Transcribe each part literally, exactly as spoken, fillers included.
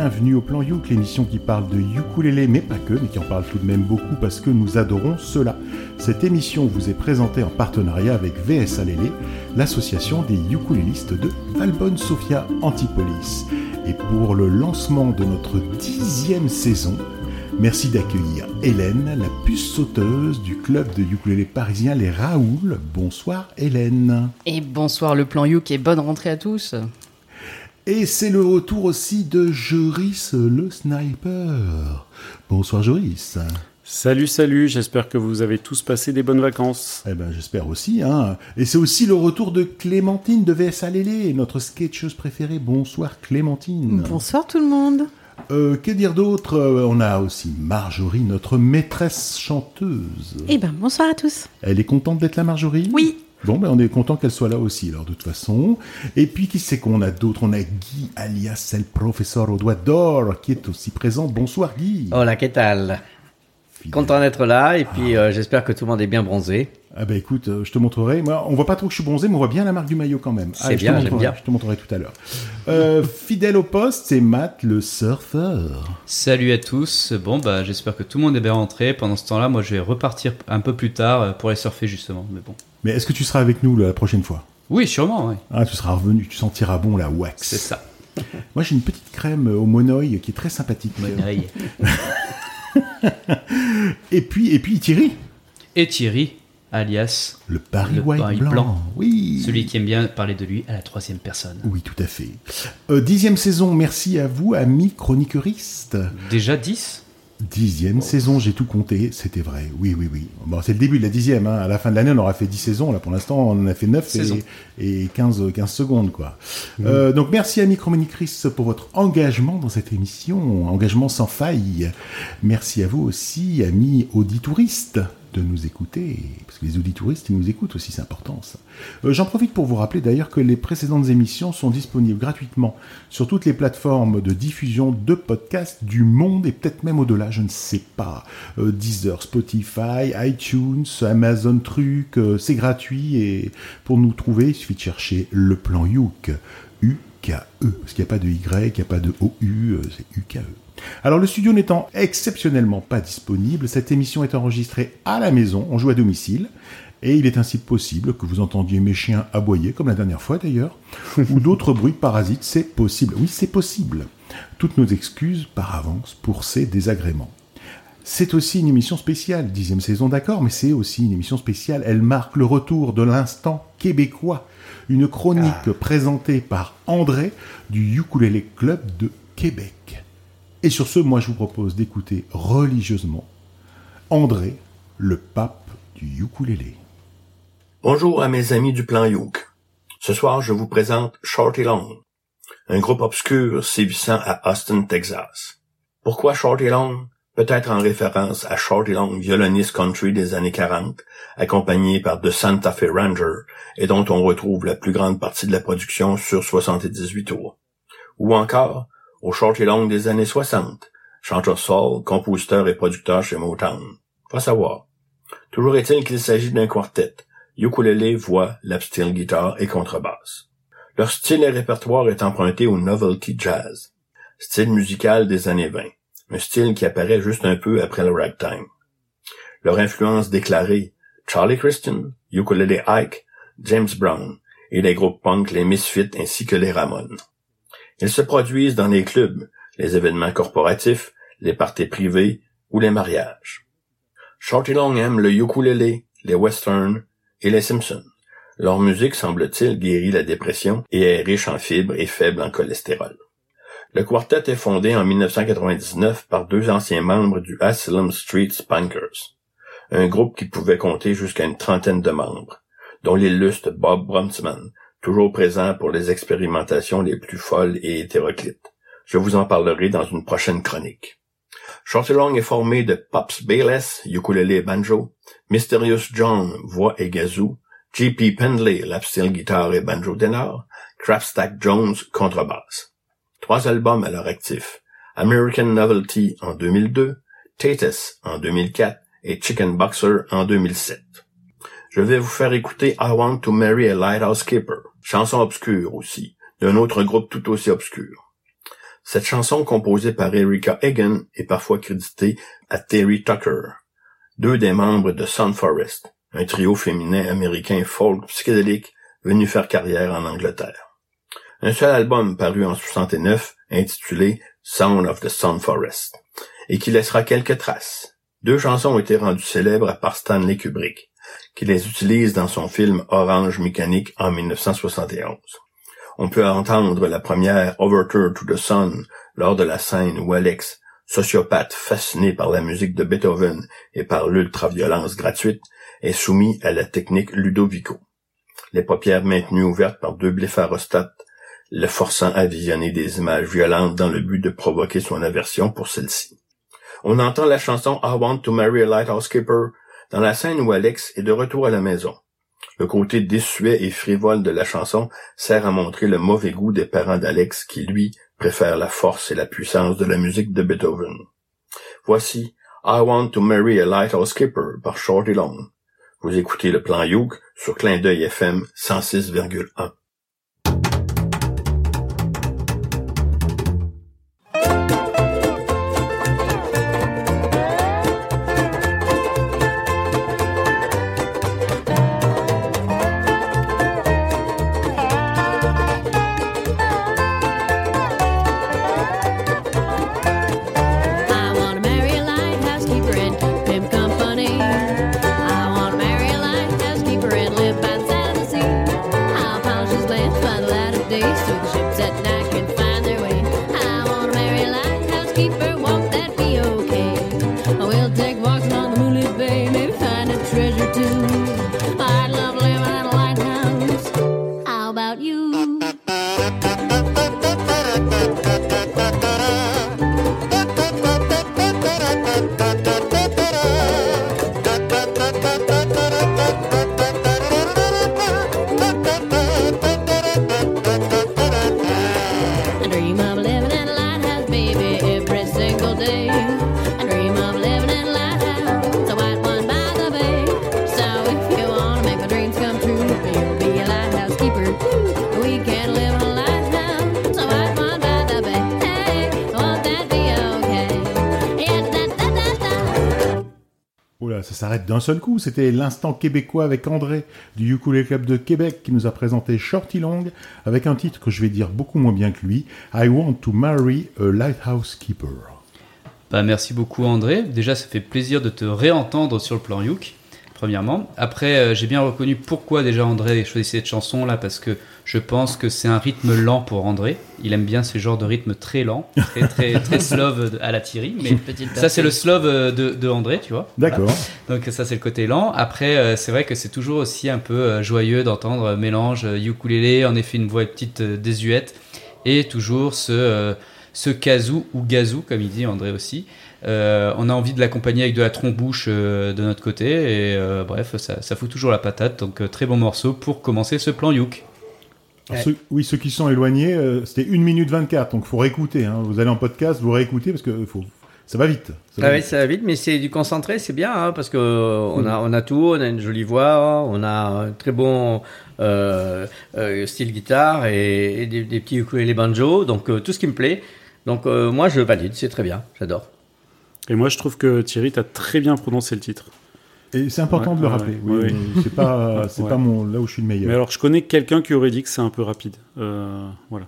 bienvenue au Plan Youk, l'émission qui parle de ukulélé, mais pas que, mais qui en parle tout de même beaucoup parce que nous adorons cela. Cette émission vous est présentée en partenariat avec V S A Lélé, l'association des ukulélistes de Valbonne Sofia Antipolis. Et pour le lancement de notre dixième saison, merci d'accueillir Hélène, la puce sauteuse du club de ukulélé parisien Les Raoul. Bonsoir Hélène. Et bonsoir le Plan Youk et bonne rentrée à tous. Et c'est le retour aussi de Joris le sniper. Bonsoir Joris. Salut, salut, j'espère que vous avez tous passé des bonnes vacances. Eh ben j'espère aussi, hein. Et c'est aussi le retour de Clémentine de V S A Lélé, notre sketcheuse préférée. Bonsoir Clémentine. Bonsoir tout le monde. Euh, que dire d'autre ? On a aussi Marjorie, notre maîtresse chanteuse. Eh ben bonsoir à tous. Elle est contente d'être là, Marjorie ? Oui. Bon, ben on est content qu'elle soit là aussi, alors de toute façon. Et puis, qui c'est qu'on a d'autres ? On a Guy, alias El Professeur au doigt d'or, qui est aussi présent. Bonsoir Guy. Hola, ¿qué tal ? Fidèle. Content d'être là, et puis ah. euh, j'espère que tout le monde est bien bronzé. Ah ben écoute, euh, je te montrerai. Moi, on voit pas trop que je suis bronzé, mais on voit bien la marque du maillot quand même. C'est ah, bien, j'aime bien. Je te montrerai tout à l'heure. Euh, fidèle au poste, c'est Matt, le surfeur. Salut à tous. Bon, bah j'espère que tout le monde est bien rentré. Pendant ce temps-là, moi, je vais repartir un peu plus tard pour aller surfer justement. Mais bon. Mais est-ce que tu seras avec nous la prochaine fois ? Oui, sûrement, oui. Ah, tu seras revenu, tu sentiras bon la wax. C'est ça. Moi, j'ai une petite crème au monoï qui est très sympathique. Monoï. et puis, et puis Thierry. Et Thierry, alias le Paris le White Paris blanc. blanc. Oui. Celui qui aime bien parler de lui à la troisième personne. Oui, tout à fait. Euh, dixième saison, merci à vous, amis chroniqueuristes. Déjà dix ? Dixième oh. saison, j'ai tout compté, c'était vrai, oui, oui, oui. Bon, c'est le début de la dixième, hein. À la fin de l'année, on aura fait dix saisons, là, pour l'instant, on en a fait neuf et, et quinze, quinze secondes, quoi. Mmh. Euh, donc, merci, amis chroniqueuristes, pour votre engagement dans cette émission, engagement sans faille. Merci à vous aussi, amis auditouristes, de nous écouter, parce que les auditouristes, ils nous écoutent aussi, c'est important, ça. Euh, j'en profite pour vous rappeler, d'ailleurs, que les précédentes émissions sont disponibles gratuitement sur toutes les plateformes de diffusion de podcasts du monde, et peut-être même au-delà, je ne sais pas. Euh, Deezer, Spotify, iTunes, Amazon Truc, euh, c'est gratuit, et pour nous trouver, il suffit de chercher Le Plan Youk, U K E, parce qu'il n'y a pas de Y, il n'y a pas de O U, euh, c'est U K E. Alors, le studio n'étant exceptionnellement pas disponible, cette émission est enregistrée à la maison, on joue à domicile, et il est ainsi possible que vous entendiez mes chiens aboyer, comme la dernière fois d'ailleurs, ou d'autres bruits parasites, c'est possible. Oui, c'est possible. Toutes nos excuses par avance pour ces désagréments. C'est aussi une émission spéciale, dixième saison d'accord, mais c'est aussi une émission spéciale. Elle marque le retour de l'instant québécois, une chronique ah. présentée par André du Ukulélé Club de Québec. Et sur ce, moi je vous propose d'écouter religieusement André, le pape du ukulélé. Bonjour à mes amis du Plan Youk. Ce soir, je vous présente Shorty Long, un groupe obscur sévissant à Austin, Texas. Pourquoi Shorty Long ? Peut-être en référence à Shorty Long, violoniste country des années quarante, accompagné par The Santa Fe Ranger, et dont on retrouve la plus grande partie de la production sur soixante-dix-huit tours. Ou encore au Shorty Long des années soixante, chanteur soul, compositeur et producteur chez Motown. Faut savoir. Toujours est-il qu'il s'agit d'un quartet, ukulélé, voix, lap steel guitare et contrebasse. Leur style et répertoire est emprunté au novelty jazz, style musical des années vingt, un style qui apparaît juste un peu après le ragtime. Leur influence déclarée, Charlie Christian, Ukulele Ike, James Brown et les groupes punk, les Misfits ainsi que les Ramones. Ils se produisent dans les clubs, les événements corporatifs, les parties privées ou les mariages. Shorty Long aime le ukulélé, les westerns et les Simpsons. Leur musique, semble-t-il, guérit la dépression et est riche en fibres et faible en cholestérol. Le quartet est fondé en dix-neuf cent quatre-vingt-dix-neuf par deux anciens membres du Asylum Street Spankers, un groupe qui pouvait compter jusqu'à une trentaine de membres, dont l'illustre Bob Brumsman, toujours présent pour les expérimentations les plus folles et hétéroclites. Je vous en parlerai dans une prochaine chronique. Shorty Long est formé de Pops Bayless, ukulélé et banjo, Mysterious John, voix et gazoo, J P Pendley, lap steel guitare et banjo ténor, Crapstack Jones, contrebasse. Trois albums à leur actif, American Novelty en deux mille deux, Tatus en deux mille quatre et Chicken Boxer en deux mille sept. Je vais vous faire écouter I Want to Marry a Lighthouse Keeper, chanson obscure aussi, d'un autre groupe tout aussi obscur. Cette chanson composée par Erica Egan est parfois créditée à Terry Tucker, deux des membres de Sun Forest, un trio féminin américain folk psychédélique venu faire carrière en Angleterre. Un seul album paru en soixante-neuf intitulé Sound of the Sun Forest et qui laissera quelques traces. Deux chansons ont été rendues célèbres par Stanley Kubrick, qui les utilise dans son film Orange Mécanique en dix-neuf cent soixante et onze. On peut entendre la première Overture to the Sun lors de la scène où Alex, sociopathe fasciné par la musique de Beethoven et par l'ultra-violence gratuite, est soumis à la technique Ludovico. Les paupières maintenues ouvertes par deux blépharostates, le forçant à visionner des images violentes dans le but de provoquer son aversion pour celle-ci. On entend la chanson I Want to Marry a Lighthouse Keeper dans la scène où Alex est de retour à la maison. Le côté désuet et frivole de la chanson sert à montrer le mauvais goût des parents d'Alex qui, lui, préfèrent la force et la puissance de la musique de Beethoven. Voici I Want to Marry a Lighthouse Keeper par Shorty Long. Vous écoutez le plan Youk sur Clin d'œil F M cent six virgule un. Ça s'arrête d'un seul coup. C'était l'instant québécois avec André du Ukulele Club de Québec qui nous a présenté Shorty Long avec un titre que je vais dire beaucoup moins bien que lui, I Want to Marry a Lighthouse Keeper. Bah, merci beaucoup André. Déjà, ça fait plaisir de te réentendre sur le plan Youk, premièrement. Après, euh, j'ai bien reconnu pourquoi déjà André a choisi cette chanson là, parce que je pense que c'est un rythme lent pour André. Il aime bien ce genre de rythme très lent, très très très slove à la Thierry. Mais ça c'est le slove de, de André, tu vois. D'accord. Voilà. Donc ça c'est le côté lent. Après, euh, c'est vrai que c'est toujours aussi un peu euh, joyeux d'entendre euh, mélange euh, ukulélé, en effet une voix petite euh, désuète, et toujours ce euh, ce kazoo ou gazou comme il dit André aussi. Euh, on a envie de l'accompagner avec de la trombouche euh, de notre côté et euh, bref ça, ça fout toujours la patate, donc euh, très bon morceau pour commencer ce plan Youk. Ouais. Ceux, oui, ceux qui sont éloignés, euh, c'était une minute vingt-quatre, donc il faut réécouter, hein. Vous allez en podcast, vous réécoutez parce que faut, ça va vite. Ça va, ah vite. Oui, ça va vite, mais c'est du concentré, c'est bien, hein, parce que euh, on, a, on a tout, on a une jolie voix, on a un très bon euh, euh, style guitare et, et des, des petits ukulélés banjo, donc euh, tout ce qui me plaît. Donc euh, moi je valide, c'est très bien, j'adore. Et moi je trouve que Thierry t'as très bien prononcé le titre. Et c'est important ouais, de le rappeler. Ouais, oui, oui. C'est pas, c'est ouais. pas mon, là où je suis le meilleur. Mais alors, je connais quelqu'un qui aurait dit que c'est un peu rapide. Euh, voilà.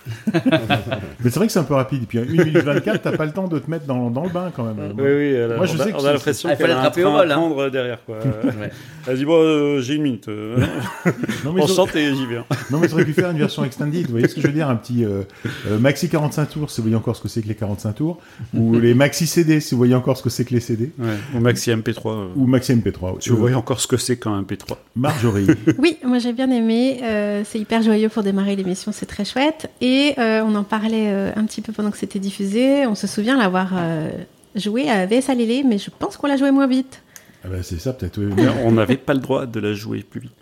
Mais c'est vrai que c'est un peu rapide. Et puis, une minute vingt-quatre, t'as pas le temps de te mettre dans, dans le bain, quand même. Oui, oui. Elle, Moi, je on sais a, que on a l'impression qu'elle a un train à prendre hein. derrière, quoi. Ouais. Elle dit, bon, euh, j'ai une minute. Euh, non, mais on chante et j'y viens. Non, mais tu aurais pu faire une version extended. Vous voyez ce que je veux dire? Un petit euh, euh, maxi quarante-cinq tours, si vous voyez encore ce que c'est que les quarante-cinq tours. Ou les maxi C D, si vous voyez encore ce que c'est que les C D. Ouais. Ou maxi M P trois. Euh... Ou maxi M P trois. Si vous voyez encore ce que c'est qu'un M P trois. Marjorie. Oui, moi j'ai bien aimé. Euh, c'est hyper joyeux pour démarrer l'émission, c'est très chouette. Et euh, on en parlait euh, un petit peu pendant que c'était diffusé. On se souvient l'avoir euh, joué à V S A Lélé, mais je pense qu'on l'a joué moins vite. Ah ben c'est ça peut-être. Oui. On n'avait pas le droit de la jouer plus vite.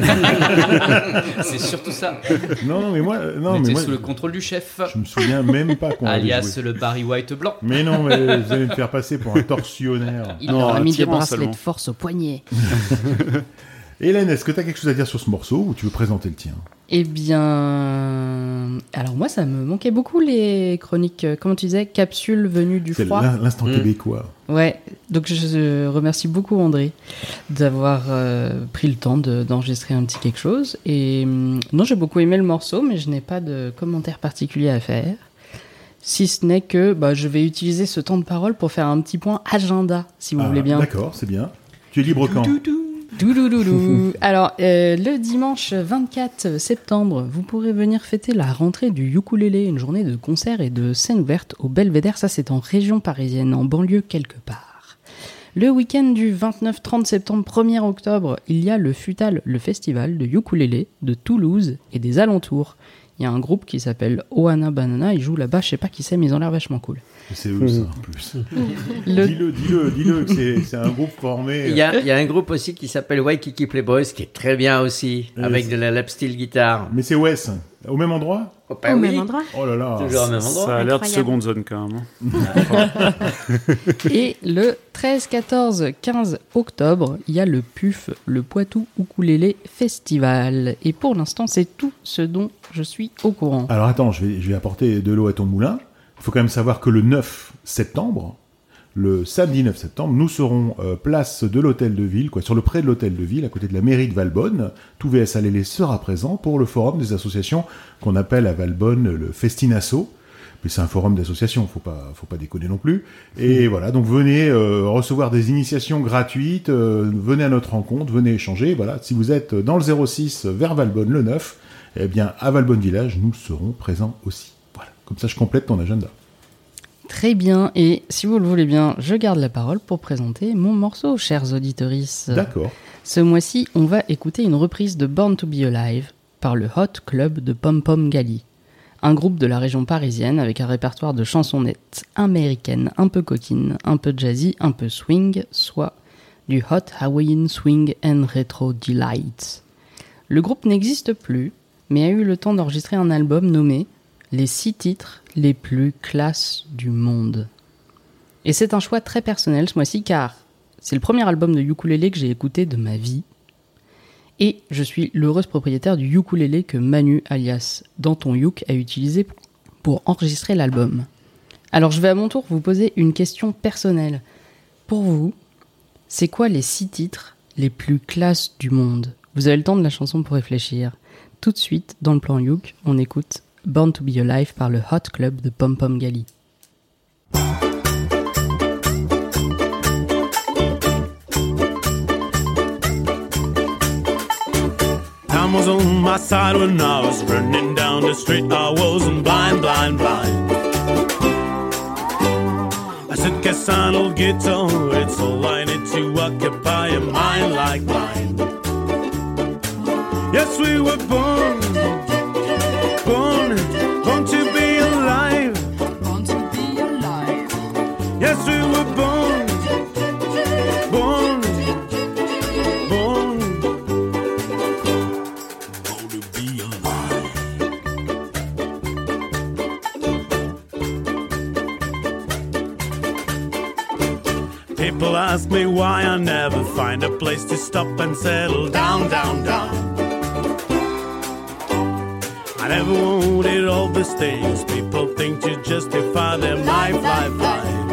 C'est surtout ça. Non, non mais moi, non, on mais était moi, sous le contrôle du chef. Je me souviens même pas qu'on alias le Barry White blanc. Mais non, mais vous allez me faire passer pour un tortionnaire. Il non, leur a mis des bracelets de force au poignet. Hélène, est-ce que tu as quelque chose à dire sur ce morceau ou tu veux présenter le tien? Eh bien, alors moi, ça me manquait beaucoup les chroniques, comment tu disais, capsules venues du C'est froid. l'instant mmh. québécois. Ouais, donc je remercie beaucoup André d'avoir euh, pris le temps de, d'enregistrer un petit quelque chose. Et non, j'ai beaucoup aimé le morceau, mais je n'ai pas de commentaire particulier à faire. Si ce n'est que bah, je vais utiliser ce temps de parole pour faire un petit point agenda, si vous ah, voulez bien. D'accord, c'est bien. Tu es libre quand? Doulouloulou. Alors, euh, le dimanche vingt-quatre septembre, vous pourrez venir fêter la rentrée du ukulélé, une journée de concerts et de scènes ouvertes au Belvédère. Ça, c'est en région parisienne, en banlieue quelque part. Le week-end du vingt-neuf trente septembre, premier octobre, il y a le Futal, le festival de ukulélé de Toulouse et des alentours. Il y a un groupe qui s'appelle Ohana Banana, ils jouent là-bas, je sais pas qui c'est, mais ils ont l'air vachement cool. C'est eux, ça, en plus. Le... Dis-le, dis-le, dis-le, que c'est, c'est un groupe formé. Il y, a, il y a un groupe aussi qui s'appelle Waikiki Playboys, qui est très bien aussi, Et avec c'est... de la lap steel guitare. Mais c'est Wes, au même endroit? Oh, bah Au oui. même endroit. Oh là là. Toujours au même endroit. Ça a l'air de Incroyable. seconde zone, quand même. Hein. Et le treize, quatorze, quinze octobre, il y a le P U F, le Poitou Ukulélé Festival. Et pour l'instant, c'est tout ce dont je suis au courant. Alors attends, je vais, je vais apporter de l'eau à ton moulin. Il faut quand même savoir que le neuf septembre, le samedi neuf septembre, nous serons euh, place de l'hôtel de ville, quoi, sur le pré de l'hôtel de ville, à côté de la mairie de Valbonne. Tout V S Alélé sera présent pour le forum des associations qu'on appelle à Valbonne le Festinasso. Mais c'est un forum d'associations, faut pas, faut pas déconner non plus. Et mmh. voilà, donc venez euh, recevoir des initiations gratuites, euh, venez à notre rencontre, venez échanger. Voilà, si vous êtes dans le zéro six vers Valbonne le neuf, eh bien à Valbonne Village, nous serons présents aussi. Voilà, comme ça je complète ton agenda. Très bien, et si vous le voulez bien, je garde la parole pour présenter mon morceau, chers auditorices. D'accord. Ce mois-ci, on va écouter une reprise de Born to Be Alive par le Hot Club de Pom Pom Gali. Un groupe de la région parisienne avec un répertoire de chansonnettes américaines un peu coquines, un peu jazzy, un peu swing, soit du Hot Hawaiian Swing and Retro Delight. Le groupe n'existe plus, mais a eu le temps d'enregistrer un album nommé Les six titres les plus classes du monde. Et c'est un choix très personnel ce mois-ci car c'est le premier album de ukulélé que j'ai écouté de ma vie. Et je suis l'heureuse propriétaire du ukulélé que Manu, alias Danton Yuk, a utilisé pour enregistrer l'album. Alors je vais à mon tour vous poser une question personnelle. Pour vous, c'est quoi les six titres les plus classes du monde? Vous avez le temps de la chanson pour réfléchir. Tout de suite, dans le plan Yuk, on écoute Born to Be Alive par le Hot Club de Pom Pom Gali. Time was on my side when I was running down the street. I wasn't blind, blind, blind. I said, Cassan, old guitar, it's all I need to occupy a mind like mine. Yes, we were born, born, born to be alive. Born to be alive. Yes, we were born, born, born, born to be alive. People ask me why I never find a place to stop and settle down, down, down. I never wanted all these things people think to justify their life, life, life.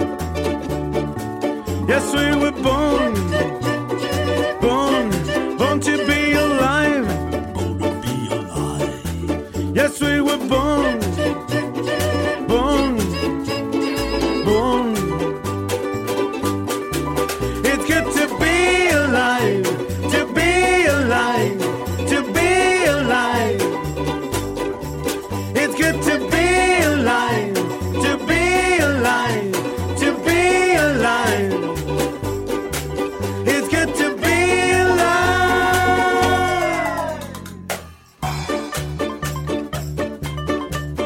Yes, we were born, born, born to be alive. Born to be alive. Yes, we were born, born, born. It's good to be alive, to be alive, to be alive. It's good to be alive, to be alive, to be alive. It's good to be alive.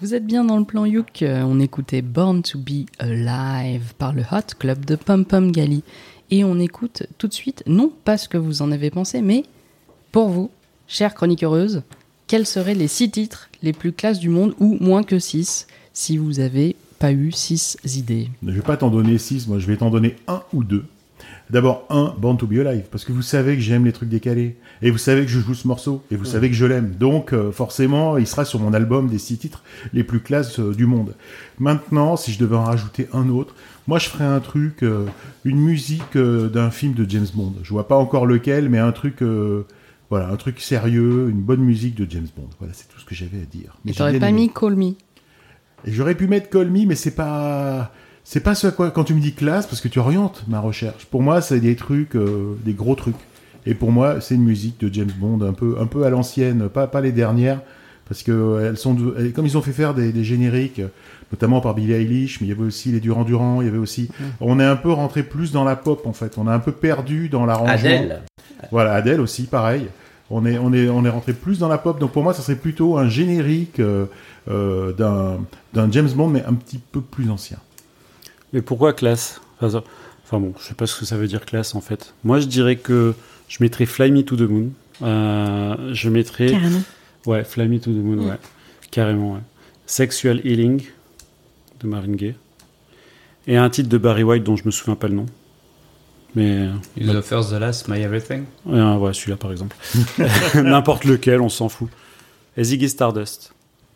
Vous êtes bien dans le plan Youk, on écoutait Born to be Alive par le Hot Club de Pom Pom Gali. Et on écoute tout de suite, non pas ce que vous en avez pensé, mais pour vous, chère chroniqueuse, quels seraient les six titres les plus classes du monde, ou moins que six, si vous avez pas eu six idées? Je vais pas t'en donner six, moi je vais t'en donner un ou deux. D'abord, un, Born to be Alive, parce que vous savez que j'aime les trucs décalés, et vous savez que je joue ce morceau, et vous mmh. savez que je l'aime. Donc, euh, forcément, il sera sur mon album des six titres les plus classes euh, du monde. Maintenant, si je devais en rajouter un autre, moi je ferais un truc, euh, une musique euh, d'un film de James Bond. Je vois pas encore lequel, mais un truc, euh, voilà, un truc sérieux, une bonne musique de James Bond. Voilà, c'est tout ce que j'avais à dire. Mais et t'aurais pas aimé. mis Call Me? Et j'aurais pu mettre Call Me, mais c'est pas... C'est pas ce à quoi, quand tu me dis classe, parce que tu orientes ma recherche. Pour moi, c'est des trucs, euh, des gros trucs. Et pour moi, c'est une musique de James Bond, un peu, un peu à l'ancienne, pas, pas les dernières, parce que euh, elles sont, elles, comme ils ont fait faire des, des génériques, notamment par Billie Eilish, mais il y avait aussi les Duran Duran, il y avait aussi, mmh. on est un peu rentré plus dans la pop en fait. On a un peu perdu dans l'arrangement. Adèle. Voilà, Adèle aussi, pareil. On est, on est, on est rentré plus dans la pop. Donc pour moi, ça serait plutôt un générique euh, euh, d'un, d'un James Bond, mais un petit peu plus ancien. Mais pourquoi classe? enfin, enfin bon, je sais pas ce que ça veut dire classe en fait. Moi je dirais que je mettrais Fly Me to the Moon. Euh, je mettrais... Carrément. Ouais, Fly Me to the Moon, mmh. ouais. Carrément, ouais. Sexual Healing de Marvin Gaye. Et un titre de Barry White dont je me souviens pas le nom. Mais... You the first, the last, my everything. Ouais, ouais celui-là par exemple. N'importe lequel, on s'en fout. Et Ziggy Stardust.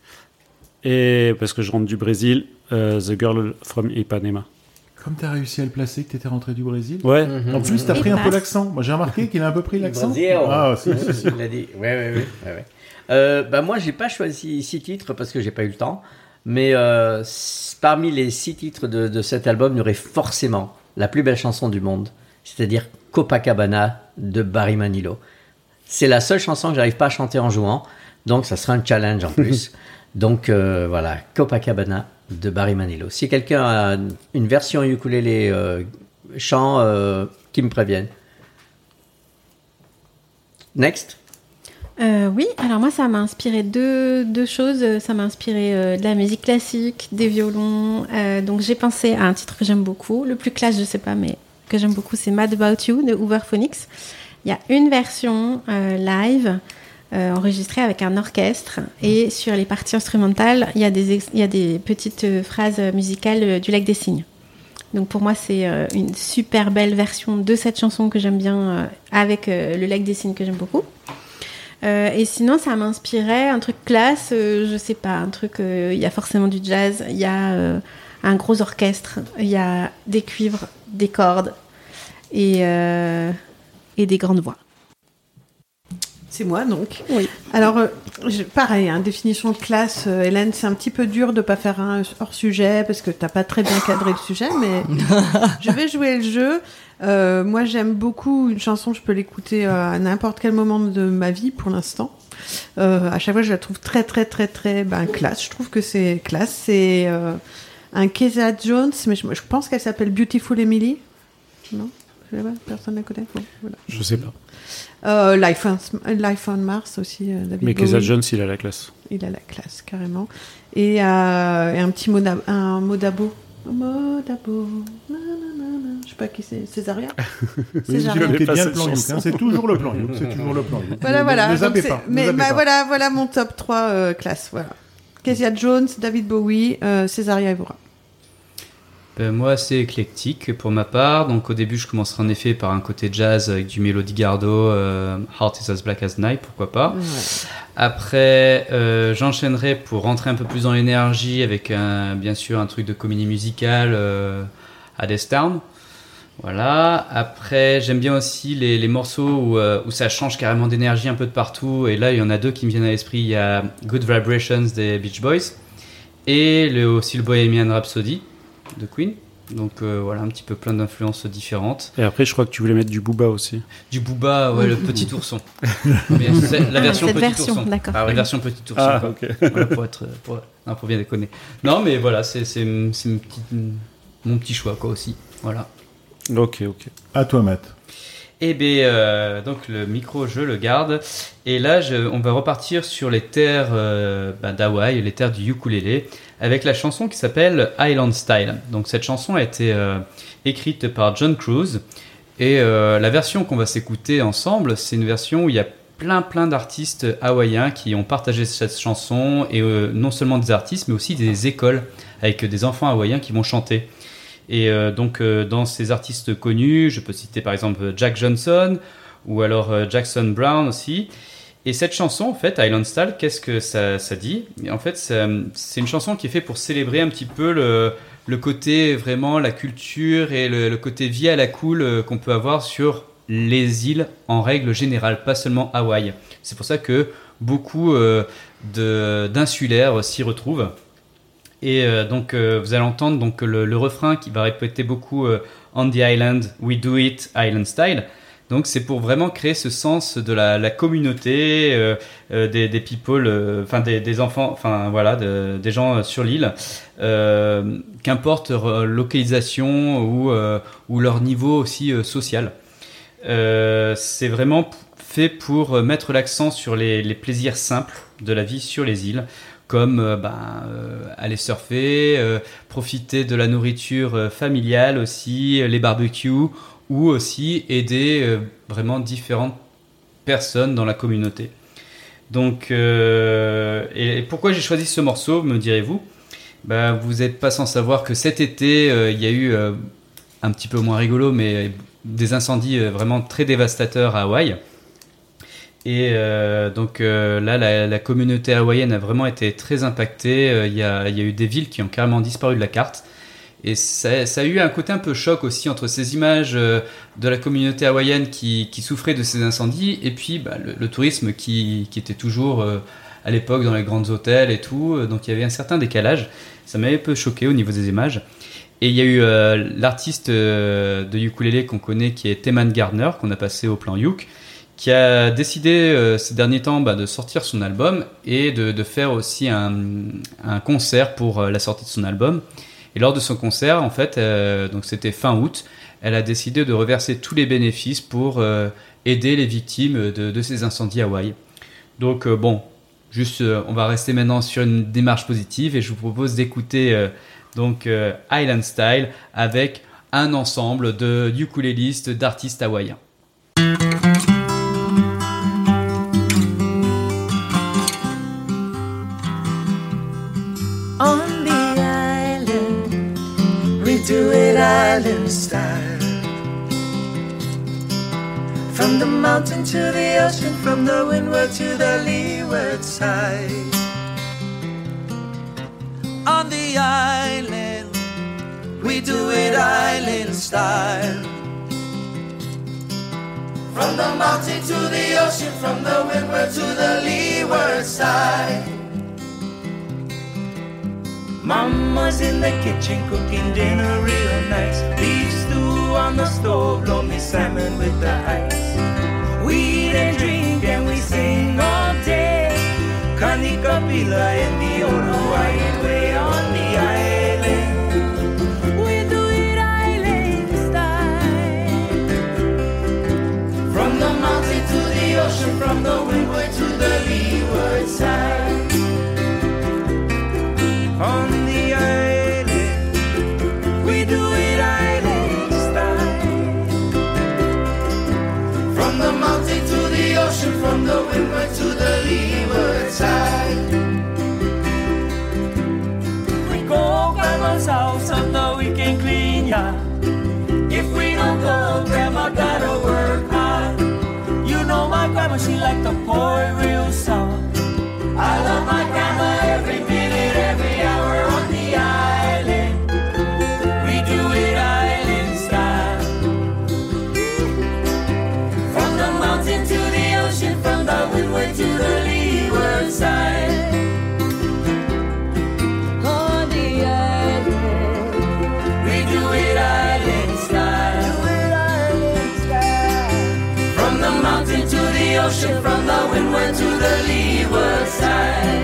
Et parce que je rentre du Brésil, uh, The Girl from Ipanema. Comme t'as réussi à le placer, que t'étais rentré du Brésil. Ouais. Mm-hmm. En plus, t'as pris un peu l'accent. Moi, j'ai remarqué qu'il a un peu pris l'accent. Brésil. Ah, c'est, c'est, c'est. Il l'a dit. Ouais, ouais, ouais. ouais, ouais. Euh, bah moi, j'ai pas choisi six titres parce que j'ai pas eu le temps. Mais euh, parmi les six titres de, de cet album, il y aurait forcément la plus belle chanson du monde, c'est-à-dire Copacabana de Barry Manilow. C'est la seule chanson que j'arrive pas à chanter en jouant, donc ça sera un challenge en plus. Donc euh, voilà, Copacabana de Barry Manilow. Si quelqu'un a une version ukulélé euh, chant, euh, qui me prévienne. Next. Euh, oui, alors moi ça m'a inspiré deux, deux choses. Ça m'a inspiré euh, de la musique classique, des violons. Euh, donc j'ai pensé à un titre que j'aime beaucoup. Le plus classe, je sais pas, mais que j'aime beaucoup, c'est Mad About You de Hooverphonics. Il y a une version euh, live Euh, enregistré avec un orchestre, et sur les parties instrumentales il y a des, ex- il y a des petites euh, phrases musicales euh, du Lac des Cygnes. Donc pour moi c'est euh, une super belle version de cette chanson que j'aime bien, euh, avec euh, le Lac des Cygnes que j'aime beaucoup. Euh, et sinon ça m'inspirait un truc classe, euh, je sais pas, un truc, il euh, y a forcément du jazz, il y a euh, un gros orchestre, il y a des cuivres, des cordes et, euh, et des grandes voix. C'est moi, donc. Oui. Alors, euh, je, pareil, hein, définition de classe, euh, Hélène, c'est un petit peu dur de ne pas faire un hors-sujet, parce que tu n'as pas très bien cadré le sujet, mais je vais jouer le jeu. Euh, moi, j'aime beaucoup une chanson, je peux l'écouter euh, à n'importe quel moment de ma vie, pour l'instant. Euh, à chaque fois, je la trouve très, très, très, très ben, classe. Je trouve que c'est classe. C'est euh, un Kezia Jones, mais je, je pense qu'elle s'appelle Beautiful Emily. Non ? Je sais pas, personne ne la connaît. Bon, voilà. Je sais pas. Euh, Life, on, Life on Mars aussi, euh, David Mais Bowie. Kezia Jones, il a la classe. Il a la classe, carrément. Et, euh, et un petit mot, d'ab- un mot d'abo. Un mot d'abo. Je sais pas qui c'est. Césaria. Césaria. C'était bien le plan Youk, hein. C'est toujours le plan Youk. C'est toujours le plan Youk. Voilà, voilà. Ne zappez pas. Mais ne zappez bah, pas. voilà, voilà mon top trois euh, classe. Voilà. Kezia Jones, David Bowie, euh, Césaria Evora. Ben, moi, c'est éclectique pour ma part. Donc, au début, je commencerai en effet par un côté jazz avec du Melody Gardot, euh, Heart is as Black as Night, pourquoi pas. Ouais. Après, euh, j'enchaînerai pour rentrer un peu plus dans l'énergie avec un, bien sûr un truc de comédie musicale, euh, Hades Town. Voilà. Après, j'aime bien aussi les, les morceaux où, euh, où ça change carrément d'énergie un peu de partout. Et là, il y en a deux qui me viennent à l'esprit. Il y a Good Vibrations des Beach Boys et le, aussi le Bohemian Rhapsody de Queen. Donc euh, voilà, un petit peu plein d'influences différentes. Et après, je crois que tu voulais mettre du Booba aussi. Du Booba, ouais, le petit ourson. Mais c'est la version Cette petit version, ourson. d'accord. Ah, la version petit ourson. Ah, quoi. ok. Voilà, pour être, pour, non, pour bien déconner. Non, mais voilà, c'est, c'est, c'est une petite, mon petit choix, quoi, aussi. Voilà. Ok, ok. À toi, Matt. Eh bien, euh, donc le micro, je le garde. Et là, je, on va repartir sur les terres euh, bah, d'Hawaï, les terres du ukulélé, avec la chanson qui s'appelle Island Style. Donc cette chanson a été euh, écrite par John Cruz. Et euh, la version qu'on va s'écouter ensemble, c'est une version où il y a plein plein d'artistes hawaïens qui ont partagé cette chanson. Et euh, non seulement des artistes, mais aussi des écoles avec des enfants hawaïens qui vont chanter. Et euh, donc, euh, dans ces artistes connus, je peux citer par exemple Jack Johnson ou alors euh, Jackson Brown aussi. Et cette chanson, en fait, Island Style, qu'est-ce que ça, ça dit ? Et en fait, ça, c'est une chanson qui est faite pour célébrer un petit peu le, le côté vraiment, la culture et le, le côté vie à la cool euh, qu'on peut avoir sur les îles en règle générale, pas seulement Hawaï. C'est pour ça que beaucoup euh, de, d'insulaires s'y retrouvent. Et euh, donc euh, vous allez entendre donc le, le refrain qui va répéter beaucoup euh, On the island, we do it, Island Style. Donc c'est pour vraiment créer ce sens de la, la communauté, euh, euh, des, des people, enfin euh, des, des enfants, enfin voilà, de, des gens sur l'île, euh, qu'importe leur localisation ou, euh, ou leur niveau aussi euh, social. Euh, c'est vraiment fait pour mettre l'accent sur les, les plaisirs simples de la vie sur les îles. Comme euh, ben, euh, aller surfer, euh, profiter de la nourriture euh, familiale aussi, euh, les barbecues, ou aussi aider euh, vraiment différentes personnes dans la communauté. Donc, euh, et, et pourquoi j'ai choisi ce morceau, me direz-vous ? Ben, vous n'êtes pas sans savoir que cet été, euh, il y a eu, euh, un petit peu moins rigolo, mais des incendies euh, vraiment très dévastateurs à Hawaï. Et euh, donc euh, là, la, la communauté hawaïenne a vraiment été très impactée. Il y a, il y a eu des villes qui ont carrément disparu de la carte. Et ça, ça a eu un côté un peu choc aussi entre ces images euh, de la communauté hawaïenne qui, qui souffrait de ces incendies et puis bah, le, le tourisme qui, qui était toujours euh, à l'époque dans les grands hôtels et tout. Donc il y avait un certain décalage. Ça m'avait un peu choqué au niveau des images. Et il y a eu euh, l'artiste euh, de ukulélé qu'on connaît qui est Teman Gardner, qu'on a passé au plan Youk, qui a décidé euh, ces derniers temps bah, de sortir son album et de, de faire aussi un, un concert pour euh, la sortie de son album. Et lors de son concert, en fait, euh, donc c'était fin août, elle a décidé de reverser tous les bénéfices pour euh, aider les victimes de, de ces incendies à Hawaï. Donc euh, bon, juste, euh, on va rester maintenant sur une démarche positive et je vous propose d'écouter euh, donc euh, Island Style avec un ensemble de ukulélistes, d'artistes hawaïens. On the island, we do it island style. From the mountain to the ocean, from the windward to the leeward side. On the island, we do it island style. From the mountain to the ocean, from the windward to the leeward side. Mama's in the kitchen cooking dinner real nice. Beef stew on the stove, lonely salmon with the ice. We eat and drink and we sing all day. Kanika Pila in the old Hawaiian way on the island. We do it island style. From the mountain to the ocean, from the windward to the leeward side. On the island, we do it island style. From the mountain to the ocean, from the windward to the leeward side. We go grandma's house so that we can clean ya. If we don't go, grandma gotta work hard. You know my grandma, she like to pour it real soft. I love my grandma every minute, every hour on the island. We do it island style. From the mountain to the ocean, from the windward to the leeward side. On the island, we do it island style. Do it island style. From the mountain to the ocean, from the windward to the leeward side.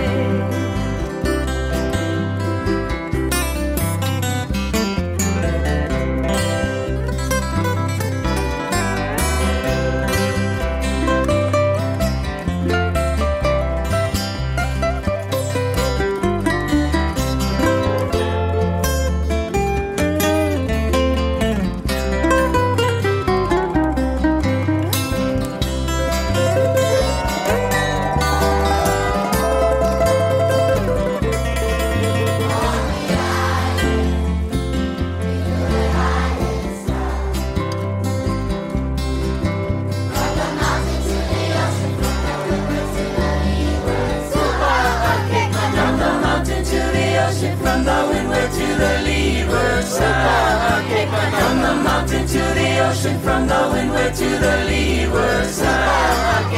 ocean from the windward to the leeward side.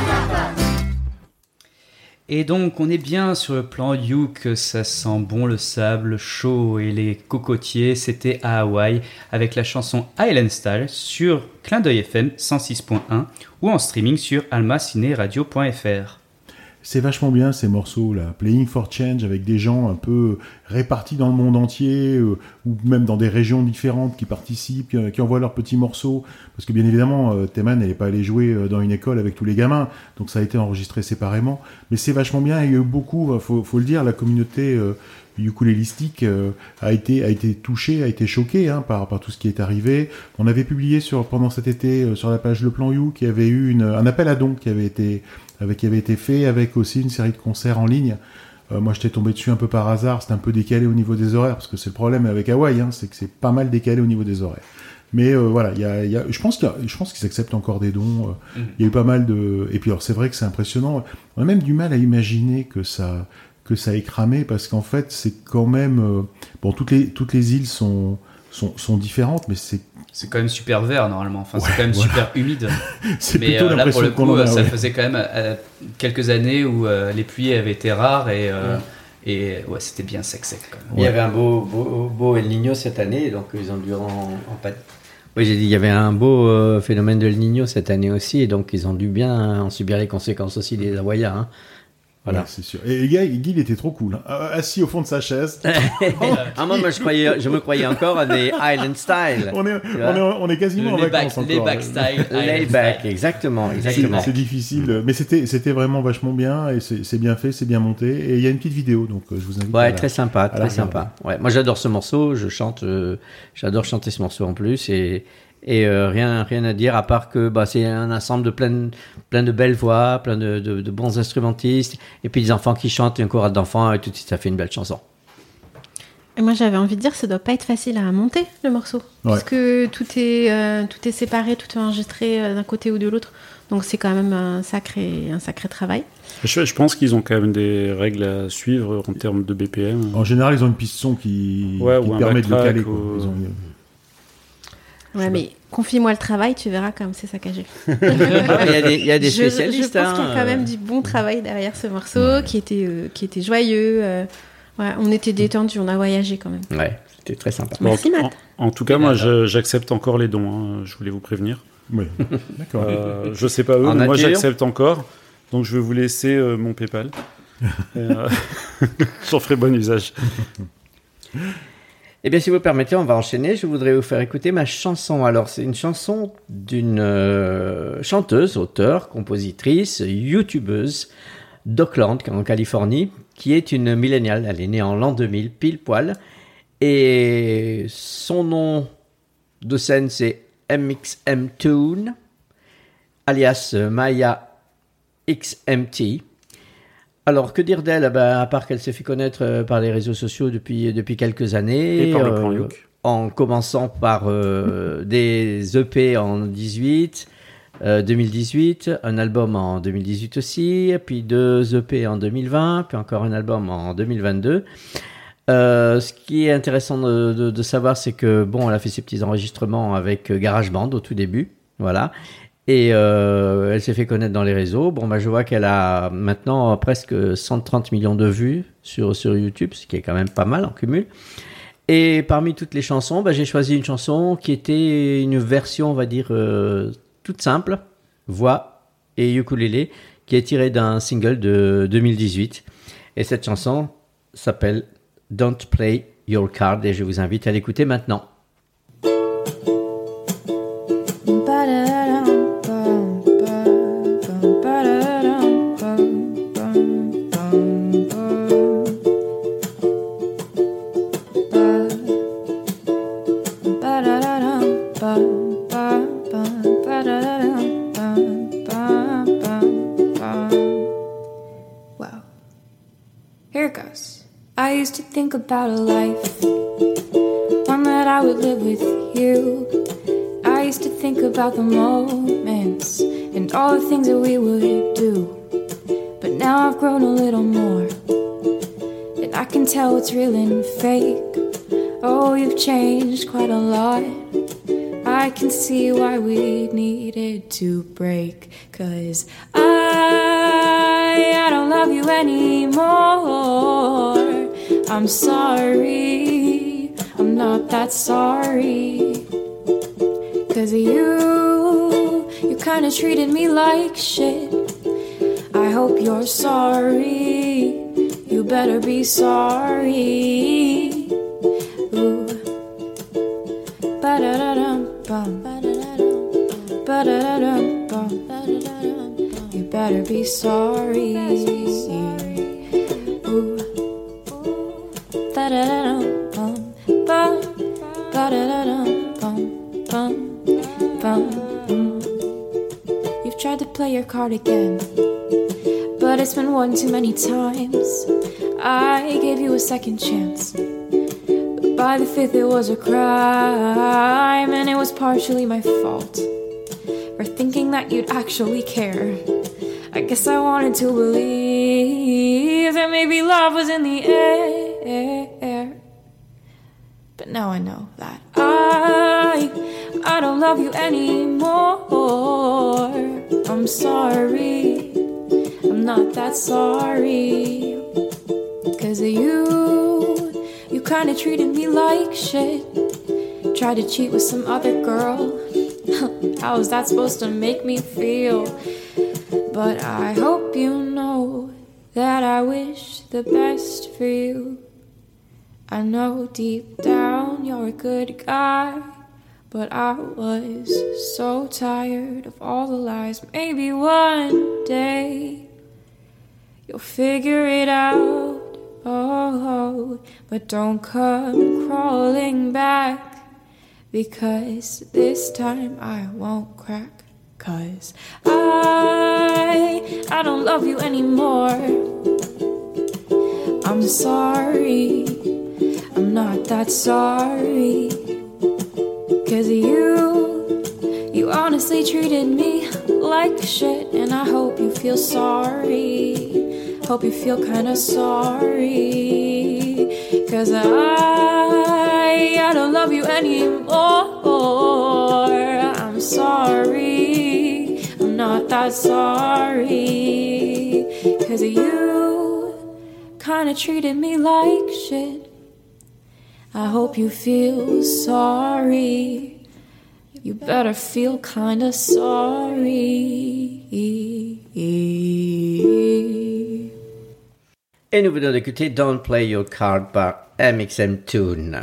Et donc, on est bien sur le plan Youk, ça sent bon le sable chaud et les cocotiers. C'était à Hawaï avec la chanson Island Style sur Clin d'œil F M cent six point un ou en streaming sur alma ciné radio point f r. C'est vachement bien ces morceaux là, Playing for Change avec des gens un peu répartis dans le monde entier euh, ou même dans des régions différentes qui participent, qui, qui envoient leurs petits morceaux. Parce que bien évidemment, euh, Theman elle n'est pas allée jouer euh, dans une école avec tous les gamins, donc ça a été enregistré séparément. Mais c'est vachement bien. Il y a eu beaucoup, faut, faut le dire, la communauté euh, ukulélistique euh, a été a été touchée, a été choquée hein, par par tout ce qui est arrivé. On avait publié sur pendant cet été euh, sur la page Le Plan You qu'il y avait eu une, un appel à dons qui avait été avec qui avait été fait, avec aussi une série de concerts en ligne. Euh, moi, j'étais tombé dessus un peu par hasard, c'était un peu décalé au niveau des horaires, parce que c'est le problème avec Hawaï, hein, c'est que c'est pas mal décalé au niveau des horaires. Mais euh, voilà, y a, y a, je pense qu'il y a, je pense qu'ils acceptent encore des dons. Il euh, mmh. y a eu pas mal de... Et puis alors, c'est vrai que c'est impressionnant. On a même du mal à imaginer que ça, que ça ait cramé, parce qu'en fait, c'est quand même... Euh... Bon, toutes les, toutes les îles sont, sont, sont différentes, mais c'est... C'est quand même super vert normalement, enfin, ouais, c'est quand même voilà. super humide. C'est mais plutôt euh, là pour le coup, a, ça ouais. faisait quand même euh, quelques années où euh, les pluies avaient été rares et, euh, ouais. et ouais, c'était bien sec sec quand même. Il y avait un beau, beau, beau El Niño cette année, donc ils ont dû en, en pat... Oui, j'ai dit il y avait un beau euh, phénomène de El Niño cette année aussi, et donc ils ont dû bien en subir les conséquences aussi des Hawaïens. Hein. Voilà, ouais, c'est sûr. Et Guy, Guy, il était trop cool, hein. Assis au fond de sa chaise. ah, moi, moi je, croyais, je me croyais encore à des Island Style. On est, on est, on est quasiment les en vacances back, encore. Les back style. Les back, exactement, exactement. C'est, c'est difficile, mais c'était, c'était vraiment vachement bien, et c'est, c'est bien fait, c'est bien monté, et il y a une petite vidéo, donc je vous invite. Ouais, à la, très sympa, très sympa. Ouais, moi j'adore ce morceau, je chante, euh, j'adore chanter ce morceau en plus, et Et euh, rien, rien à dire à part que bah, c'est un ensemble de plein, de, plein de belles voix, plein de, de, de bons instrumentistes, et puis des enfants qui chantent, un chorale d'enfants, et tout de suite ça fait une belle chanson. Et moi j'avais envie de dire, ça doit pas être facile à monter le morceau, ouais. parce que tout est, euh, tout est séparé, tout est enregistré euh, d'un côté ou de l'autre, donc c'est quand même un sacré, un sacré travail. Je, je pense qu'ils ont quand même des règles à suivre en termes de B P M. En général, ils ont une piste son qui, ouais, qui permet de le caler. Quoi. Ou... Ils ont... Ouais, mais confie-moi le travail, tu verras comme c'est saccagé. Il y a des, il y a des spécialistes. Je, je pense hein, qu'il y a quand même du bon travail derrière ce morceau, ouais. qui était, euh, qui était joyeux. Euh, ouais, on était détendus, on a voyagé quand même. Ouais, c'était très sympa. Merci, bon, Matt. En, en tout cas, moi, je, j'accepte encore les dons. Hein, je voulais vous prévenir. Oui, d'accord. Euh, je sais pas eux, en mais moi, nature. j'accepte encore. Donc, je vais vous laisser euh, mon PayPal. euh, j'en ferai bon usage. Eh bien, si vous le permettez, on va enchaîner. Je voudrais vous faire écouter ma chanson. Alors, c'est une chanson d'une euh, chanteuse, auteure, compositrice, youtubeuse d'Oakland, en Californie, qui est une milléniale. Elle est née en l'an deux mille, pile poil. Et son nom de scène, c'est M X M Toon, alias Maya X M T. Alors, que dire d'elle, ben, à part qu'elle s'est fait connaître euh, par les réseaux sociaux depuis, depuis quelques années. Et par euh, le plan Youk. En commençant par euh, des E P en dix-huit, euh, deux mille dix-huit, un album en deux mille dix-huit aussi, puis deux E P en deux mille vingt, puis encore un album en deux mille vingt-deux. Euh, ce qui est intéressant de, de, de savoir, c'est que, bon, elle a fait ses petits enregistrements avec GarageBand au tout début, voilà. Et euh, elle s'est fait connaître dans les réseaux. Bon, bah, je vois qu'elle a maintenant presque cent trente millions de vues sur, sur YouTube, ce qui est quand même pas mal en cumul. Et parmi toutes les chansons, bah, j'ai choisi une chanson qui était une version, on va dire, euh, toute simple, voix et ukulélé, qui est tirée d'un single de deux mille dix-huit. Et cette chanson s'appelle Don't Play Your Card, et je vous invite à l'écouter maintenant. Think about a life, one that I would live with you. I used to think about the moments and all the things that we would do. But now I've grown a little more, and I can tell what's real and fake. Oh, you've changed quite a lot. I can see why we needed to break. Cause I, I don't love you anymore. I'm sorry, I'm not that sorry. Cause you, you kinda treated me like shit. I hope you're sorry, you better be sorry. Ooh. Ba-da-da-dum, bum. Ba-da-da-dum, bum. You better be sorry. Ooh. Ba-da-da-dum, bum. Bum. Ba-da-da-dum, bum. Bum. Bum. Mm. You've tried to play your card again, but it's been one too many times. I gave you a second chance, but by the fifth it was a crime, and it was partially my fault for thinking that you'd actually care. I guess I wanted to believe that maybe love was in the air, but now I know that I, I don't love you anymore. I'm sorry, I'm not that sorry. Cause of you, you kinda treated me like shit. Tried to cheat with some other girl. How is that supposed to make me feel? But I hope you know that I wish the best for you. I know deep down you're a good guy, but I was so tired of all the lies. Maybe one day you'll figure it out, oh, but don't come crawling back, because this time I won't crack. Cause I, I don't love you anymore. I'm sorry, I'm not that sorry. Cause you, you honestly treated me like shit, and I hope you feel sorry. Hope you feel kinda sorry. Cause I, I don't love you anymore. I'm sorry, I'm not that sorry. Cause you kinda treated me like shit. I hope you feel sorry. You better feel kinda sorry. Et nous venons d'écouter Don't Play Your Card par M X M Toon.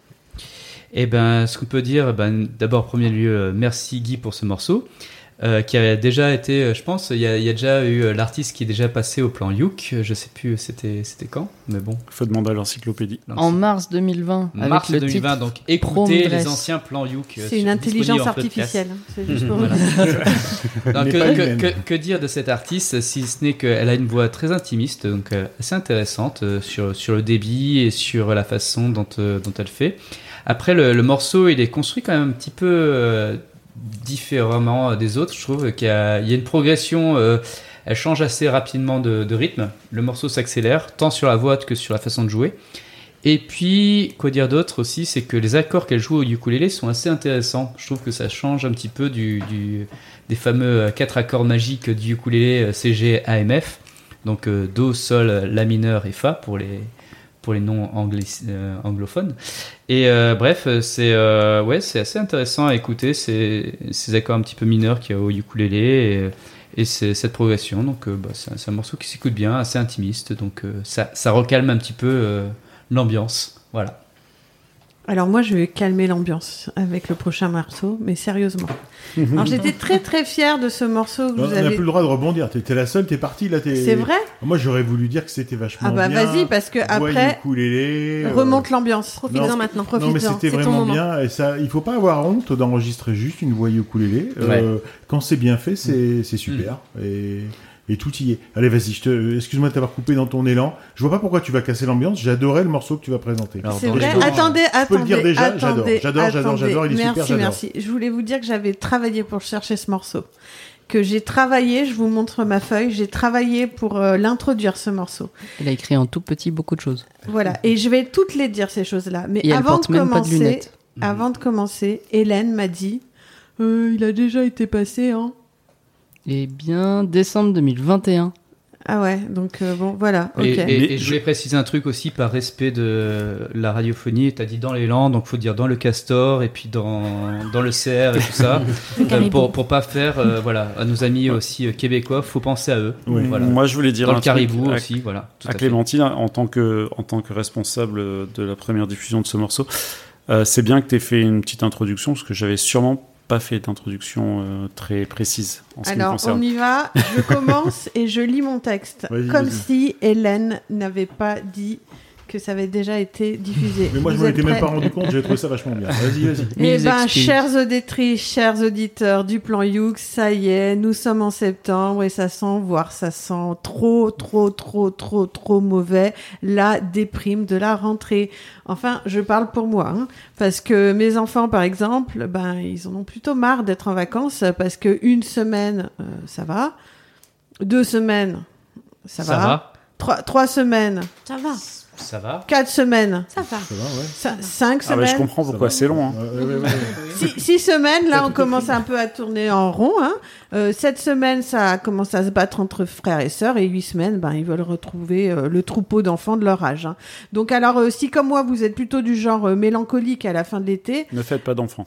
Eh ben, ce qu'on peut dire, ben, d'abord, en premier lieu, euh, merci Guy pour ce morceau, euh, qui a déjà été, euh, je pense, il y, a, il y a déjà eu euh, l'artiste qui est déjà passé au plan Youk. Je sais plus, c'était, c'était quand, mais bon. Faut demander à l'encyclopédie. En mars deux mille vingt. Mars avec deux mille vingt, le donc écoutez les anciens plans Youk. C'est une intelligence artificielle. C'est juste pour voilà. Donc, que, que, que, que dire de cette artiste, si ce n'est qu'elle a une voix très intimiste, donc euh, assez intéressante euh, sur, sur le débit et sur la façon dont, euh, dont elle fait. Après, le, le morceau, il est construit quand même un petit peu euh, différemment des autres. Je trouve qu'il y a, il y a une progression, euh, elle change assez rapidement de, de rythme. Le morceau s'accélère, tant sur la voix que sur la façon de jouer. Et puis, quoi dire d'autre aussi, c'est que les accords qu'elle joue au ukulélé sont assez intéressants. Je trouve que ça change un petit peu du, du, des fameux quatre accords magiques du ukulélé C G A M F. Donc euh, Do, Sol, La mineur et Fa pour les... pour les non anglis, euh, anglophones. Et euh, bref, c'est, euh, ouais, c'est assez intéressant à écouter ces, ces accords un petit peu mineurs qu'il y a au ukulélé et, et c'est, cette progression. Donc euh, bah, c'est, un, c'est un morceau qui s'écoute bien, assez intimiste. Donc euh, ça, ça recalme un petit peu euh, l'ambiance. Voilà. Alors moi, je vais calmer l'ambiance avec le prochain morceau, mais sérieusement. Alors j'étais très très fière de ce morceau que Non, vous on n'a avez... plus le droit de rebondir. T'es, t'es la seule, t'es partie là. T'es... C'est vrai ? Moi, j'aurais voulu dire que c'était vachement Ah bah bien. vas-y, parce que après, ukulélé, euh... remonte l'ambiance. Profites-en Non, maintenant. Non, mais Profites-en. c'était C'est ton vraiment moment. bien. Et ça, il faut pas avoir honte d'enregistrer juste une voix ukulélé. Euh, Ouais. Quand c'est bien fait, c'est, c'est super. Et... Et tout y est. Allez, vas-y, je te... excuse-moi de t'avoir coupé dans ton élan. Je vois pas pourquoi tu vas casser l'ambiance. J'adorais le morceau que tu vas présenter. Alors, C'est dans vrai. les gens- Attendez, Je peux le attendez, dire déjà, attendez, j'adore, j'adore, attendez. j'adore, il est merci, super, j'adore. Merci. Je voulais vous dire que j'avais travaillé pour chercher ce morceau. Que j'ai travaillé, je vous montre ma feuille, j'ai travaillé pour euh, l'introduire, ce morceau. Il a écrit en tout petit beaucoup de choses. Voilà. Et je vais toutes les dire, ces choses-là. Mais Et elle avant porte de même pas de commencer, lunettes. Mmh. Avant de commencer, Hélène m'a dit euh, il a déjà été passé, hein. Eh bien, décembre deux mille vingt et un. Ah ouais, donc euh, bon, voilà. Et, okay. et, et je voulais préciser un truc aussi par respect de la radiophonie. Tu as dit dans les Landes, donc il faut dire dans le Castor et puis dans, dans le C R et tout ça. euh, pour, pour pas faire, euh, voilà, à nos amis aussi euh, québécois, faut penser à eux. Oui. Voilà. Moi, je voulais dire dans un le Caribou truc aussi, à, voilà. Tout à, à Clémentine, en tant, que, en tant que responsable de la première diffusion de ce morceau, euh, c'est bien que tu aies fait une petite introduction parce que j'avais sûrement pas fait d'introduction euh, très précise en ce Alors, qui me concerne. on y va. Je commence et je lis mon texte. Vas-y, comme vas-y. si Hélène n'avait pas dit que ça avait déjà été diffusé. Mais moi, je Vous m'en êtes étais même prêts pas rendu compte, j'ai trouvé ça vachement bien. Vas-y, vas-y. Eh Mille ben, excuses. chères auditrices, chers auditeurs du plan Youk, ça y est, nous sommes en septembre et ça sent, voire ça sent trop, trop, trop, trop, trop mauvais, la déprime de la rentrée. Enfin, je parle pour moi, hein, parce que mes enfants, par exemple, ben, ils en ont plutôt marre d'être en vacances parce que une semaine, euh, ça va, deux semaines, ça, Ça va, va. Trois, trois semaines, Ça va, Ça va. quatre semaines, ça va. Ça va, ouais. cin- cinq Ah bah, je semaines. comprends pourquoi c'est long. Hein. Ouais, ouais, ouais, ouais. Six, six semaines, là, on commence un peu à tourner en rond. Hein. Euh, sept semaines, ça commence à se battre entre frères et sœurs. Et huit semaines, ben, ils veulent retrouver euh, le troupeau d'enfants de leur âge. Hein. Donc, alors, euh, si comme moi, vous êtes plutôt du genre euh, mélancolique à la fin de l'été, Ne faites pas d'enfants.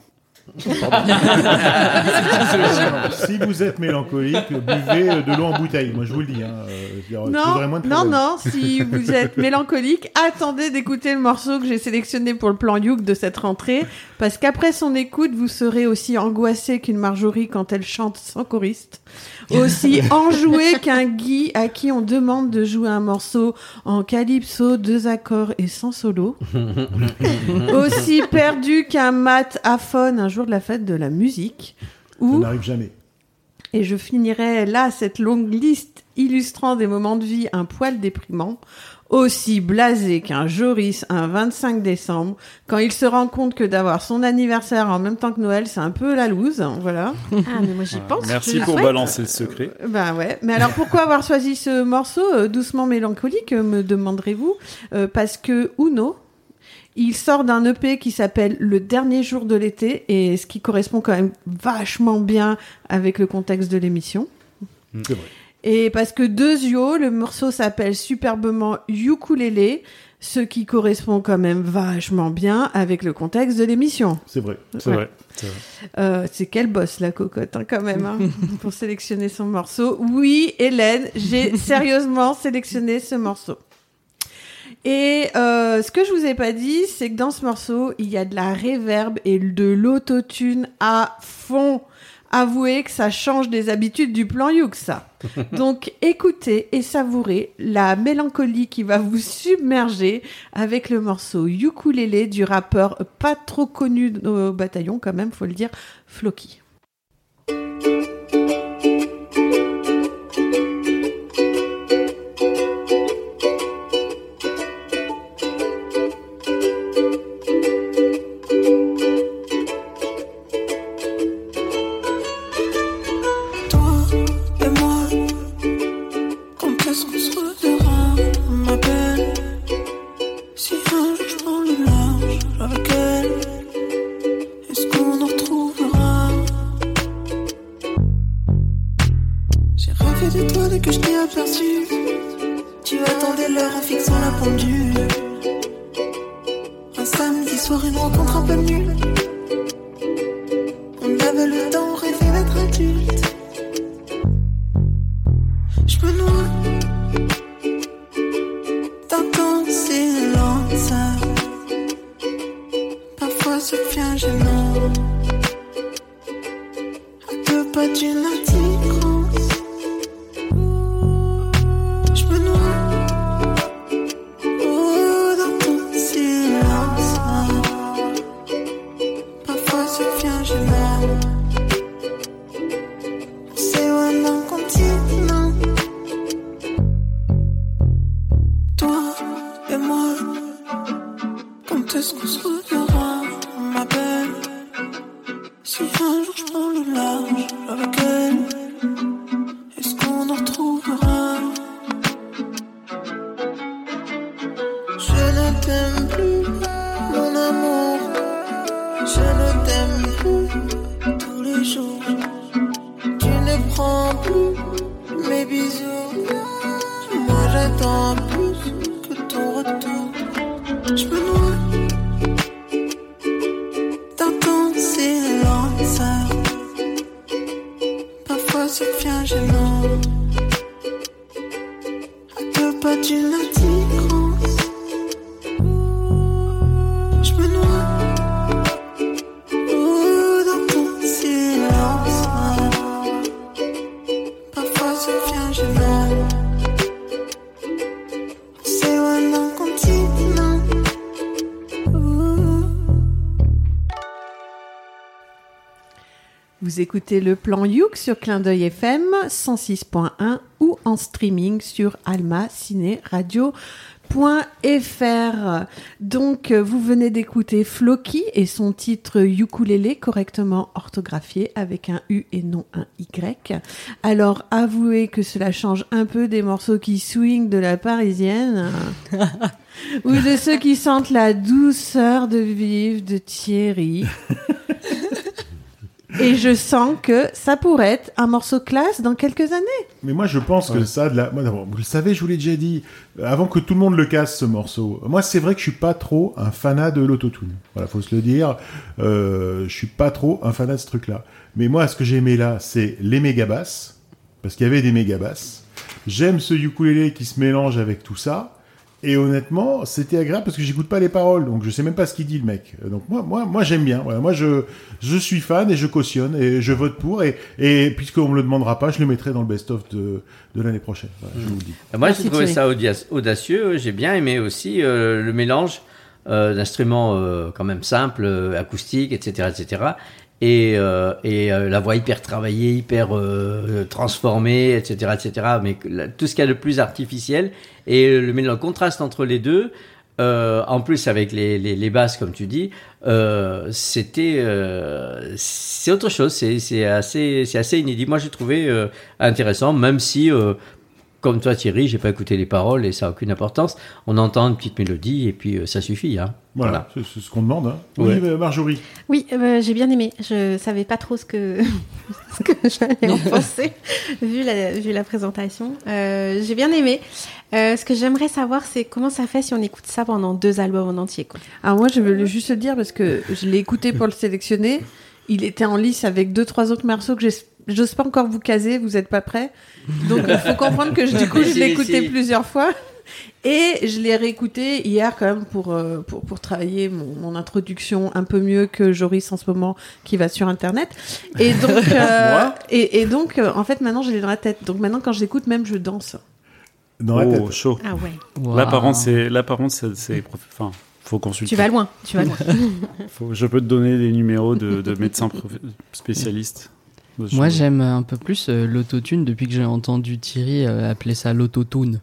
Si vous êtes mélancolique, buvez euh, de l'eau en bouteille. Moi, je vous le dis. Hein. Euh, je veux dire, non, faudrait moins de non, problèmes. non, si vous êtes mélancolique, attendez d'écouter le morceau que j'ai sélectionné pour le plan Youk de cette rentrée, parce qu'après son écoute, vous serez aussi angoissé qu'une Marjorie quand elle chante sans choriste, aussi enjoué qu'un Guy à qui on demande de jouer un morceau en calypso, deux accords et sans solo, aussi perdu qu'un Matt aphone un jour de la fête de la musique, Ça ou... n'arrive jamais. Et je finirai là cette longue liste illustrant des moments de vie un poil déprimants, aussi blasé qu'un Joris un vingt-cinq décembre, quand il se rend compte que d'avoir son anniversaire en même temps que Noël, c'est un peu la loose, hein, voilà. Ah, mais moi j'y pense. je Merci le pour souhaite. balancer le secret. Ben ouais. Mais alors pourquoi avoir choisi ce morceau euh, doucement mélancolique, euh, me demanderez-vous euh, Parce que Uno, il sort d'un E P qui s'appelle Le dernier jour de l'été, et ce qui correspond quand même vachement bien avec le contexte de l'émission. C'est vrai. Et parce que Dezio, le morceau s'appelle superbement Ukulélé, ce qui correspond quand même vachement bien avec le contexte de l'émission. C'est vrai. C'est Ouais. vrai. C'est vrai. Euh, c'est quelle bosse la cocotte, hein, quand même, hein, pour sélectionner son morceau. Oui, Hélène, j'ai sérieusement sélectionné ce morceau. Et euh, ce que je vous ai pas dit, c'est que dans ce morceau, il y a de la reverb et de l'autotune à fond. Avouez que ça change des habitudes du plan Youk, ça. Donc écoutez et savourez la mélancolie qui va vous submerger avec le morceau Ukulélé du rappeur pas trop connu au bataillon, quand même, faut le dire, Floki. Et moi, quand est-ce qu'on se reverra, ma belle? Si un jour je prends le large avec elle, est-ce qu'on nous retrouvera? J'ai rêvé de toi dès que je t'ai aperçu. Tu attendais l'heure en fixant la pendule. Un samedi soir, une rencontre un peu nulle. On avait le temps, on rêvait d'être adulte. Je me noie dans ton silence. Parfois ça devient gênant. À deux pas d'une attirance. Je me noie oh, dans ton silence. Parfois ça devient gênant. C'est loin d'un continent. Toi et moi, quand est-ce qu'on se reverra, ma belle? Si un jour je prends le large avec elle, est-ce qu'on nous retrouvera? Je ne t'aime plus, mon amour. t'aime plus tous les jours. Tu ne prends plus mes bisous. Moi j'attends plus que ton retour. Je me noie dans ton silence. Parfois ça devient gênant. À deux pas d'une attirance. Je me noie oh, dans ton silence. Parfois ça devient gênant. On s'éloigne d'un continent. Vous écoutez le plan Youk sur Clin d'œil F M cent six point un ou en streaming sur alma ciné radio point f r. Donc, vous venez d'écouter Floki et son titre Ukulélé, correctement orthographié avec un U et non un Y. Alors, avouez que cela change un peu des morceaux qui swing de la parisienne ou de ceux qui sentent la douceur de vivre de Thierry. Et je sens que ça pourrait être un morceau classe dans quelques années. Mais moi, je pense que ça, de la... moi, d'abord, vous le savez, je vous l'ai déjà dit, avant que tout le monde le casse, ce morceau. Moi, c'est vrai que je suis pas trop un fanat de l'autotune. Voilà, faut se le dire. Euh, je suis pas trop un fanat de ce truc-là. Mais moi, ce que j'ai aimé là, c'est les méga basses, parce qu'il y avait des méga basses. J'aime ce ukulélé qui se mélange avec tout ça. Et honnêtement, c'était agréable parce que j'écoute pas les paroles, donc je sais même pas ce qu'il dit le mec. Donc moi, moi, moi j'aime bien. Voilà, moi, je, je suis fan et je cautionne et je vote pour. Et, et puisqu'on me le demandera pas, je le mettrai dans le best-of de, de l'année prochaine. Voilà, je vous le dis. Moi, j'ai trouvé ça audacieux. J'ai bien aimé aussi euh, le mélange euh, d'instruments euh, quand même simples, euh, acoustiques, et cetera, et cetera. Et, euh, et euh, la voix hyper travaillée, hyper euh, transformée, et cetera, et cetera. Mais la, tout ce qu'il y a de plus artificiel et le, le contraste entre les deux, euh, en plus avec les, les, les basses comme tu dis, euh, c'était euh, c'est autre chose. C'est, c'est assez c'est assez inédit. Moi j'ai trouvé euh, intéressant, même si euh, comme toi Thierry, j'ai pas écouté les paroles et ça a aucune importance. On entend une petite mélodie et puis euh, ça suffit. Hein. Voilà, voilà. C'est, c'est ce qu'on demande. Hein. Ouais. Oui, Marjorie. Oui, euh, j'ai bien aimé. Je savais pas trop ce que ce que j'allais en penser vu la vu la présentation. Euh, j'ai bien aimé. Euh, ce que j'aimerais savoir, c'est comment ça fait si on écoute ça pendant deux albums en entier, quoi. Alors moi, je veux juste le dire parce que je l'ai écouté pour le sélectionner. Il était en lice avec deux trois autres morceaux que j'ai j'ose pas encore vous caser, vous êtes pas prêts. Donc il faut comprendre que je, du coup je l'ai écouté plusieurs fois et je l'ai réécouté hier quand même pour euh, pour pour travailler mon, mon introduction un peu mieux que Joris en ce moment qui va sur internet. Et donc euh, et, et donc euh, en fait maintenant je l'ai dans la tête. Donc maintenant quand je l'écoute même je danse. Dans la oh, tête. Chaud. Ah ouais. Wow. Là par contre c'est là par contre c'est, c'est enfin faut consulter. Tu vas loin, tu vas loin. Faut, je peux te donner des numéros de, de médecins spécialistes. Moi, j'aime un peu plus euh, l'autotune depuis que j'ai entendu Thierry euh, appeler ça l'autotune.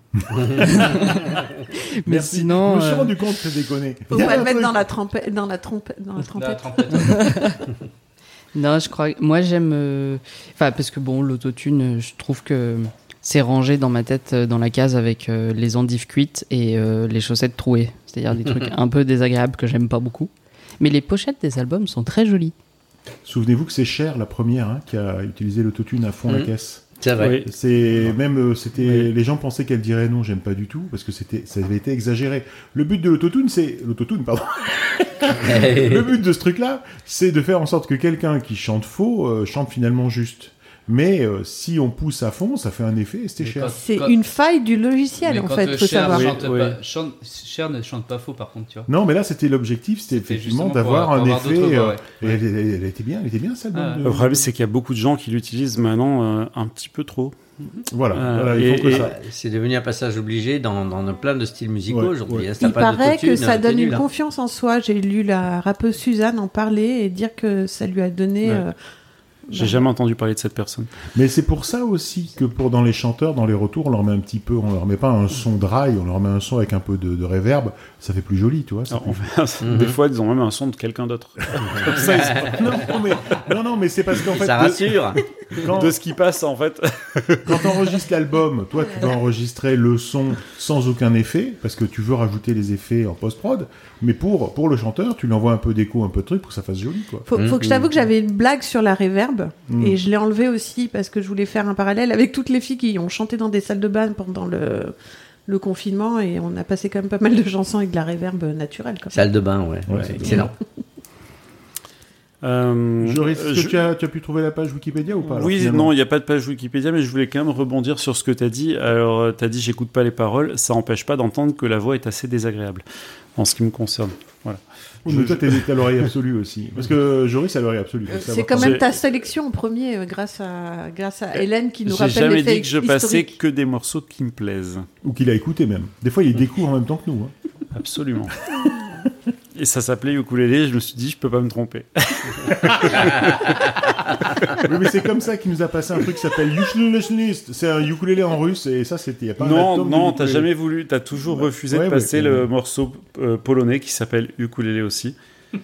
Mais Merci. sinon, je me suis euh... rendu compte que c'est déconné. Faut pas le mettre dans la trompette, dans la trompette, dans la trompette. Non, je crois. Moi, j'aime. Enfin, euh... parce que bon, l'autotune, je trouve que c'est rangé dans ma tête dans la case avec euh, les endives cuites et euh, les chaussettes trouées. C'est-à-dire des trucs un peu désagréables que j'aime pas beaucoup. Mais les pochettes des albums sont très jolies. Souvenez-vous que c'est Cher, la première, hein, qui a utilisé l'autotune à fond mmh. la caisse. C'est vrai. Oui. C'est même euh, c'était oui. Les gens pensaient qu'elle dirait non, j'aime pas du tout parce que c'était ça avait été exagéré. Le but de l'autotune, c'est l'autotune, pardon. Le but de ce truc-là, c'est de faire en sorte que quelqu'un qui chante faux euh, chante finalement juste. Mais euh, si on pousse à fond, ça fait un effet et c'était Cher. C'est quand... une faille du logiciel, mais en fait, faut Cher savoir. Chante oui, pas, oui. chante, Cher ne chante pas faux, par contre, tu vois. Non, mais là, c'était l'objectif, c'était, c'était effectivement d'avoir pour, un pour effet. Voix, ouais. euh, et elle, elle, elle était bien, elle était bien, celle ah, de... Le problème, c'est qu'il y a beaucoup de gens qui l'utilisent maintenant euh, un petit peu trop. Voilà, euh, voilà il et, faut que et, ça. C'est devenu un passage obligé dans, dans plein de styles musicaux ouais, aujourd'hui. Ouais. Il paraît que ça donne une confiance en soi. J'ai lu la rappeuse Suzanne en parler et dire que ça lui a donné... Ouais. Euh, J'ai bah. jamais entendu parler de cette personne. Mais c'est pour ça aussi que pour dans les chanteurs, dans les retours, on leur met un petit peu, on leur met pas un son dry, on leur met un son avec un peu de, de reverb. Ça fait plus joli, tu vois. Ça Alors, fait... mm-hmm. Des fois, ils ont même un son de quelqu'un d'autre. ça, non, mais, non, non, mais c'est parce qu'en fait. Ça rassure. Quand- de ce qui passe en fait. Quand tu enregistres l'album, toi, tu dois enregistrer le son sans aucun effet, parce que tu veux rajouter les effets en post-prod, mais pour, pour le chanteur, tu lui envoies un peu d'écho, un peu de truc pour que ça fasse joli, quoi. Faut, faut que je t'avoue que j'avais une blague sur la reverb Mm. et je l'ai enlevée aussi parce que je voulais faire un parallèle avec toutes les filles qui ont chanté dans des salles de bain pendant le, le confinement et on a passé quand même pas mal de chansons avec de la reverb naturelle. Quoi. Salle de bain, ouais. Ouais, ouais, c'est excellent. Euh, Joris, est-ce que je- tu, as, tu as pu trouver la page Wikipédia ou pas alors, Oui, finalement non, il n'y a pas de page Wikipédia, mais je voulais quand même rebondir sur ce que tu as dit. Alors, tu as dit j'écoute pas les paroles, ça n'empêche pas d'entendre que la voix est assez désagréable, en ce qui me concerne. Voilà. Oui, mais Je- toi, t'es t'as l'oreille absolue aussi. Parce que Joris a l'oreille absolue. faut Euh, savoir C'est quand quand même J'ai- ta sélection en premier euh, grâce à, grâce à Hélène qui nous J'ai rappelle jamais les faits dit que je passais historiques. que des morceaux qui me plaisent. Ou qu'il a écouté même. Des fois, il découvre en même temps que nous. Hein. Absolument. Et ça s'appelait ukulélé, je me suis dit, je peux pas me tromper. Oui, mais c'est comme ça qu'il nous a passé un truc qui s'appelle Ukuléliste. C'est un ukulélé en russe, et ça, c'était. Y a pas un Non, atome de non, t'as ukulélé. jamais voulu, t'as toujours Ouais. refusé Ouais, de ouais, passer ouais. le morceau euh, polonais qui s'appelle ukulélé aussi.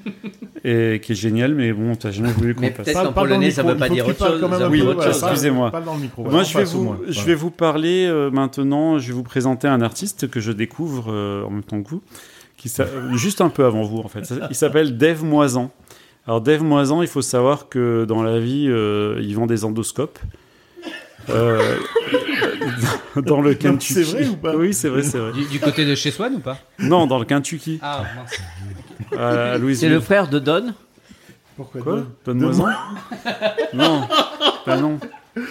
Et qui est génial, mais bon, t'as jamais voulu qu'on Mais passe. peut-être Parle- qu'en parle dans le polonais, ça micro, veut pas il faut dire que tu autre parles chose. quand même ça un veut Oui, peu, dire autre voilà, chose. parle- excusez-moi. parle dans le micro, Moi, voilà, je vais, passe au vous, moins. je Voilà. vais vous parler euh, maintenant, je vais vous présenter un artiste que je découvre euh, en même temps que vous, qui s'a- euh, juste un peu avant vous en fait. Ça- Il s'appelle Dave Moisan. Alors Dave Moisan, il faut savoir que dans la vie, euh, il vend des endoscopes. Euh, dans le Kentucky. c'est vrai ou pas Oui, c'est vrai, c'est vrai. Du, du côté de chez Swan ou pas? Non, dans le Kentucky. Ah, mince. À C'est Louisville. le frère de Don. Pourquoi Quoi donc Donne Moisan Non. Bah non.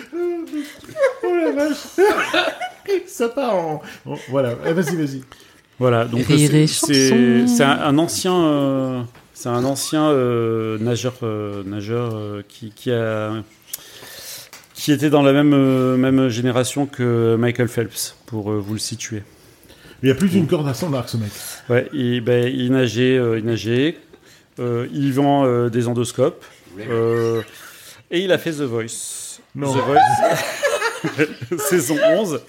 Oh la vache Ça part en. Bon, voilà, Eh, vas-y, vas-y. Voilà, donc Rire c'est- et c'est chanson. c'est un, un ancien, euh, c'est un ancien euh, nageur, euh, nageur euh, qui, qui a, qui était dans la même euh, même génération que Michael Phelps, pour euh, vous le situer. Il y a plus d'une corde à son arc, ce mec. Ouais, il, ben, il nageait, euh, il nageait, euh, il vend euh, des endoscopes, euh, et il a fait The Voice. Non. The Voice, saison onze.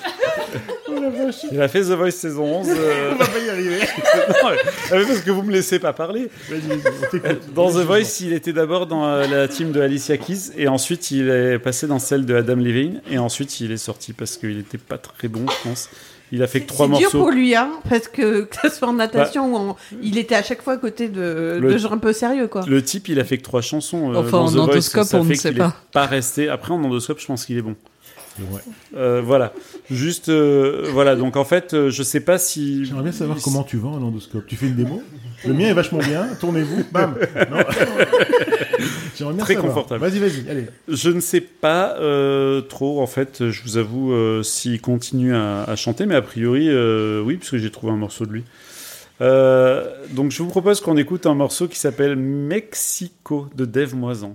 Oh la vache Il a fait The Voice saison onze. euh, On va pas y arriver. non, mais- mais parce que vous me laissez pas parler. Vas-y, vas-y, on t'écoute. Dans The Vas-y, Voice, il était d'abord dans euh, la team de Alicia Keys et ensuite il est passé dans celle de Adam Levine et ensuite il est sorti parce qu'il était pas très bon, je pense. Il a fait que trois C'est dur morceaux. pour lui, hein, parce que que ce soit en natation ou en... Il était à chaque fois à côté de, Le- de gens un peu sérieux, quoi. Le type, il a fait que trois chansons. euh, Enfin, dans en The Voice, endoscope, ça on fait ne sait qu'il pas. est pas resté. Après, en endoscope, je pense qu'il est bon. Ouais. Euh, voilà. Juste, euh, voilà. Donc en fait, euh, je sais pas si. J'aimerais bien savoir comment tu vends un endoscope. Tu fais une démo. Le mien est vachement bien. Tournez-vous. Bam. Non. J'aimerais bien Très savoir. confortable. Vas-y, vas-y. Allez. Je ne sais pas euh, trop, en fait, je vous avoue, euh, s'il continue à, à chanter, mais a priori, euh, oui, puisque j'ai trouvé un morceau de lui. Euh, donc je vous propose qu'on écoute un morceau qui s'appelle Mexico de Dave Moisan.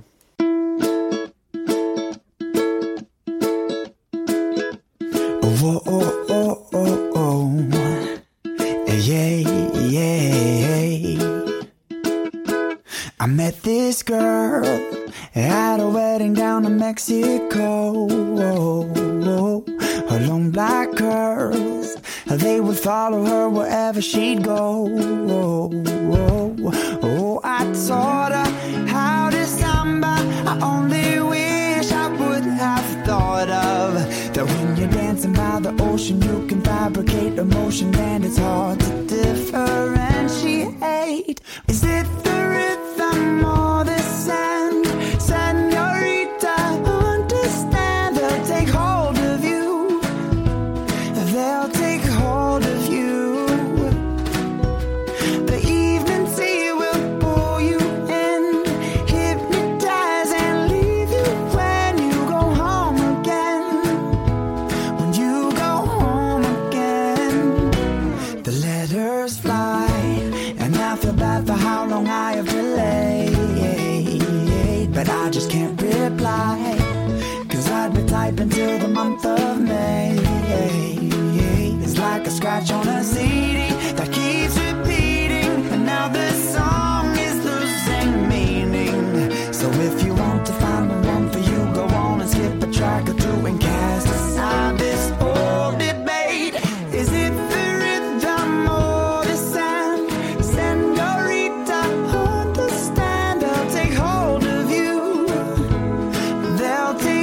Oh, oh, oh, oh, oh. Yeah, yeah. I met this girl at a wedding down in Mexico. Her long black curls, they would follow her wherever she'd go. Oh, I taught her how to samba. I only wish I would have thought of that when you're dancing by the ocean, you can fabricate emotion, and it's hard to differentiate. Is it the rhythm or the sound? Senorita, understand, they'll take hold of you. They'll take hold of you. The evening tea will pull you in, hypnotize and leave you when you go home again. When you go home again, the letters fly, and I feel bad for how long I have delayed, but I just can't reply, 'cause I'd be typing till the month of May. It's like a scratch on a C D that keeps repeating, and now the song is losing meaning. So if you want to find the one for you, go on and skip a track or two and cast aside this old debate. Is it the rhythm or the sound? Senorita, understand, they'll take hold of you. They'll take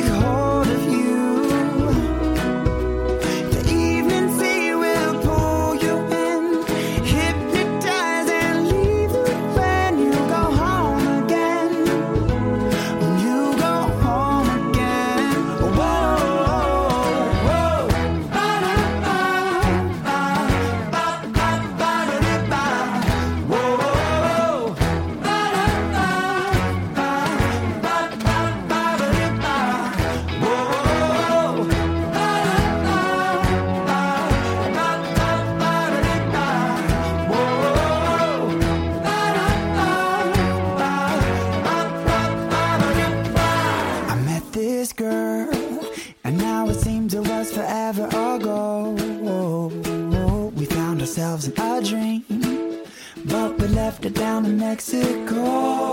ourselves a dream, but we left it down in Mexico.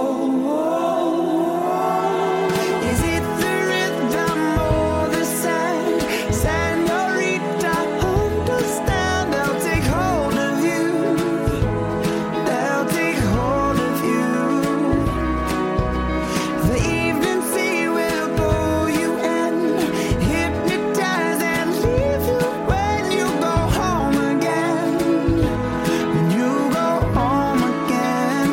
Is it the rhythm or the sound? Senorita, understand, they'll take hold of you. They'll take hold of you. The evening sea will pull you in, hypnotize and leave you when you go home again. When you go home again.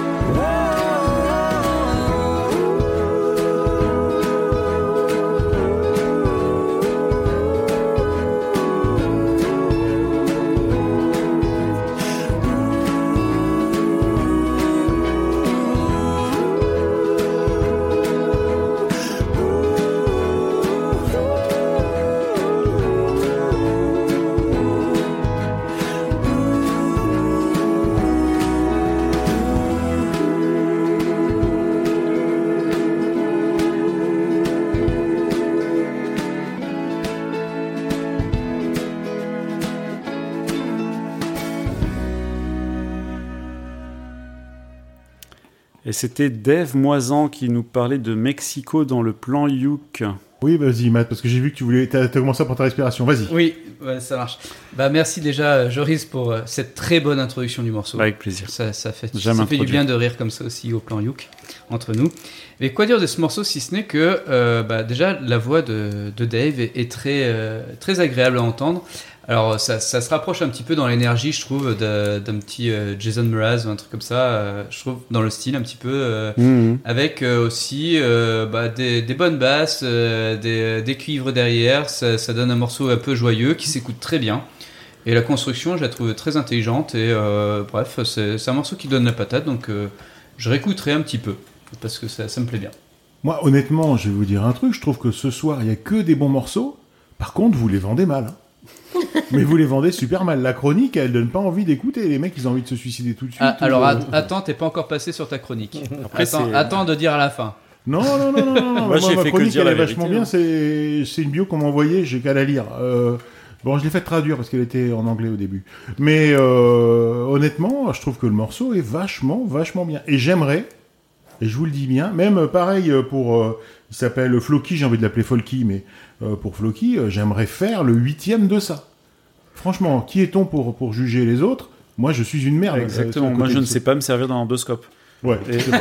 Et c'était Dave Moisan qui nous parlait de Mexico dans le plan Youk. Oui, vas-y, Matt, parce que j'ai vu que tu voulais. T'as, t'as commencé par ta respiration. Vas-y. Oui, ouais, ça marche. Bah, merci déjà, Joris, pour euh, cette très bonne introduction du morceau. Avec plaisir. Ça, ça fait, J'aime ça fait du introduire. bien de rire comme ça aussi au plan Youk, entre nous. Mais quoi dire de ce morceau si ce n'est que, euh, bah, déjà, la voix de, de Dave est, est très, euh, très agréable à entendre. Alors, ça, ça se rapproche un petit peu dans l'énergie, je trouve, d'un, d'un petit euh, Jason Mraz ou un truc comme ça. Euh, je trouve dans le style un petit peu, euh, Mmh. avec euh, aussi euh, bah, des, des bonnes basses, euh, des, des cuivres derrière. Ça, ça donne un morceau un peu joyeux qui s'écoute très bien. Et la construction, je la trouve très intelligente. Et euh, bref, c'est, c'est un morceau qui donne la patate, donc euh, je réécouterai un petit peu parce que ça, ça me plaît bien. Moi, honnêtement, je vais vous dire un truc. Je trouve que ce soir, il y a que des bons morceaux. Par contre, vous les vendez mal. hein. Mais vous les vendez super mal. La chronique, elle donne pas envie d'écouter. Les mecs, ils ont envie de se suicider tout de suite. Ah, alors ou, euh, att- attends, t'es pas encore passé sur ta chronique. Après, attends, c'est- attends de dire à la fin. Non, non, non, non, non. non. Moi, j'ai ma fait que chronique, dire elle la est vachement vérité, bien. hein. C'est, c'est une bio qu'on m'a envoyée. J'ai qu'à la lire. Euh, Bon, je l'ai fait traduire parce qu'elle était en anglais au début. Mais euh, honnêtement, je trouve que le morceau est vachement, vachement bien. Et j'aimerais, et je vous le dis bien, même euh, pareil euh, pour... euh, il s'appelle Floki, j'ai envie de l'appeler Folky, mais euh, pour Floki, euh, j'aimerais faire le huitième de ça. Franchement, qui est-on pour, pour juger les autres ? Moi, je suis une merde. Exactement. euh, Moi, je ne de- sais pas me servir d'un endoscope. Ouais, Et- c'est vrai.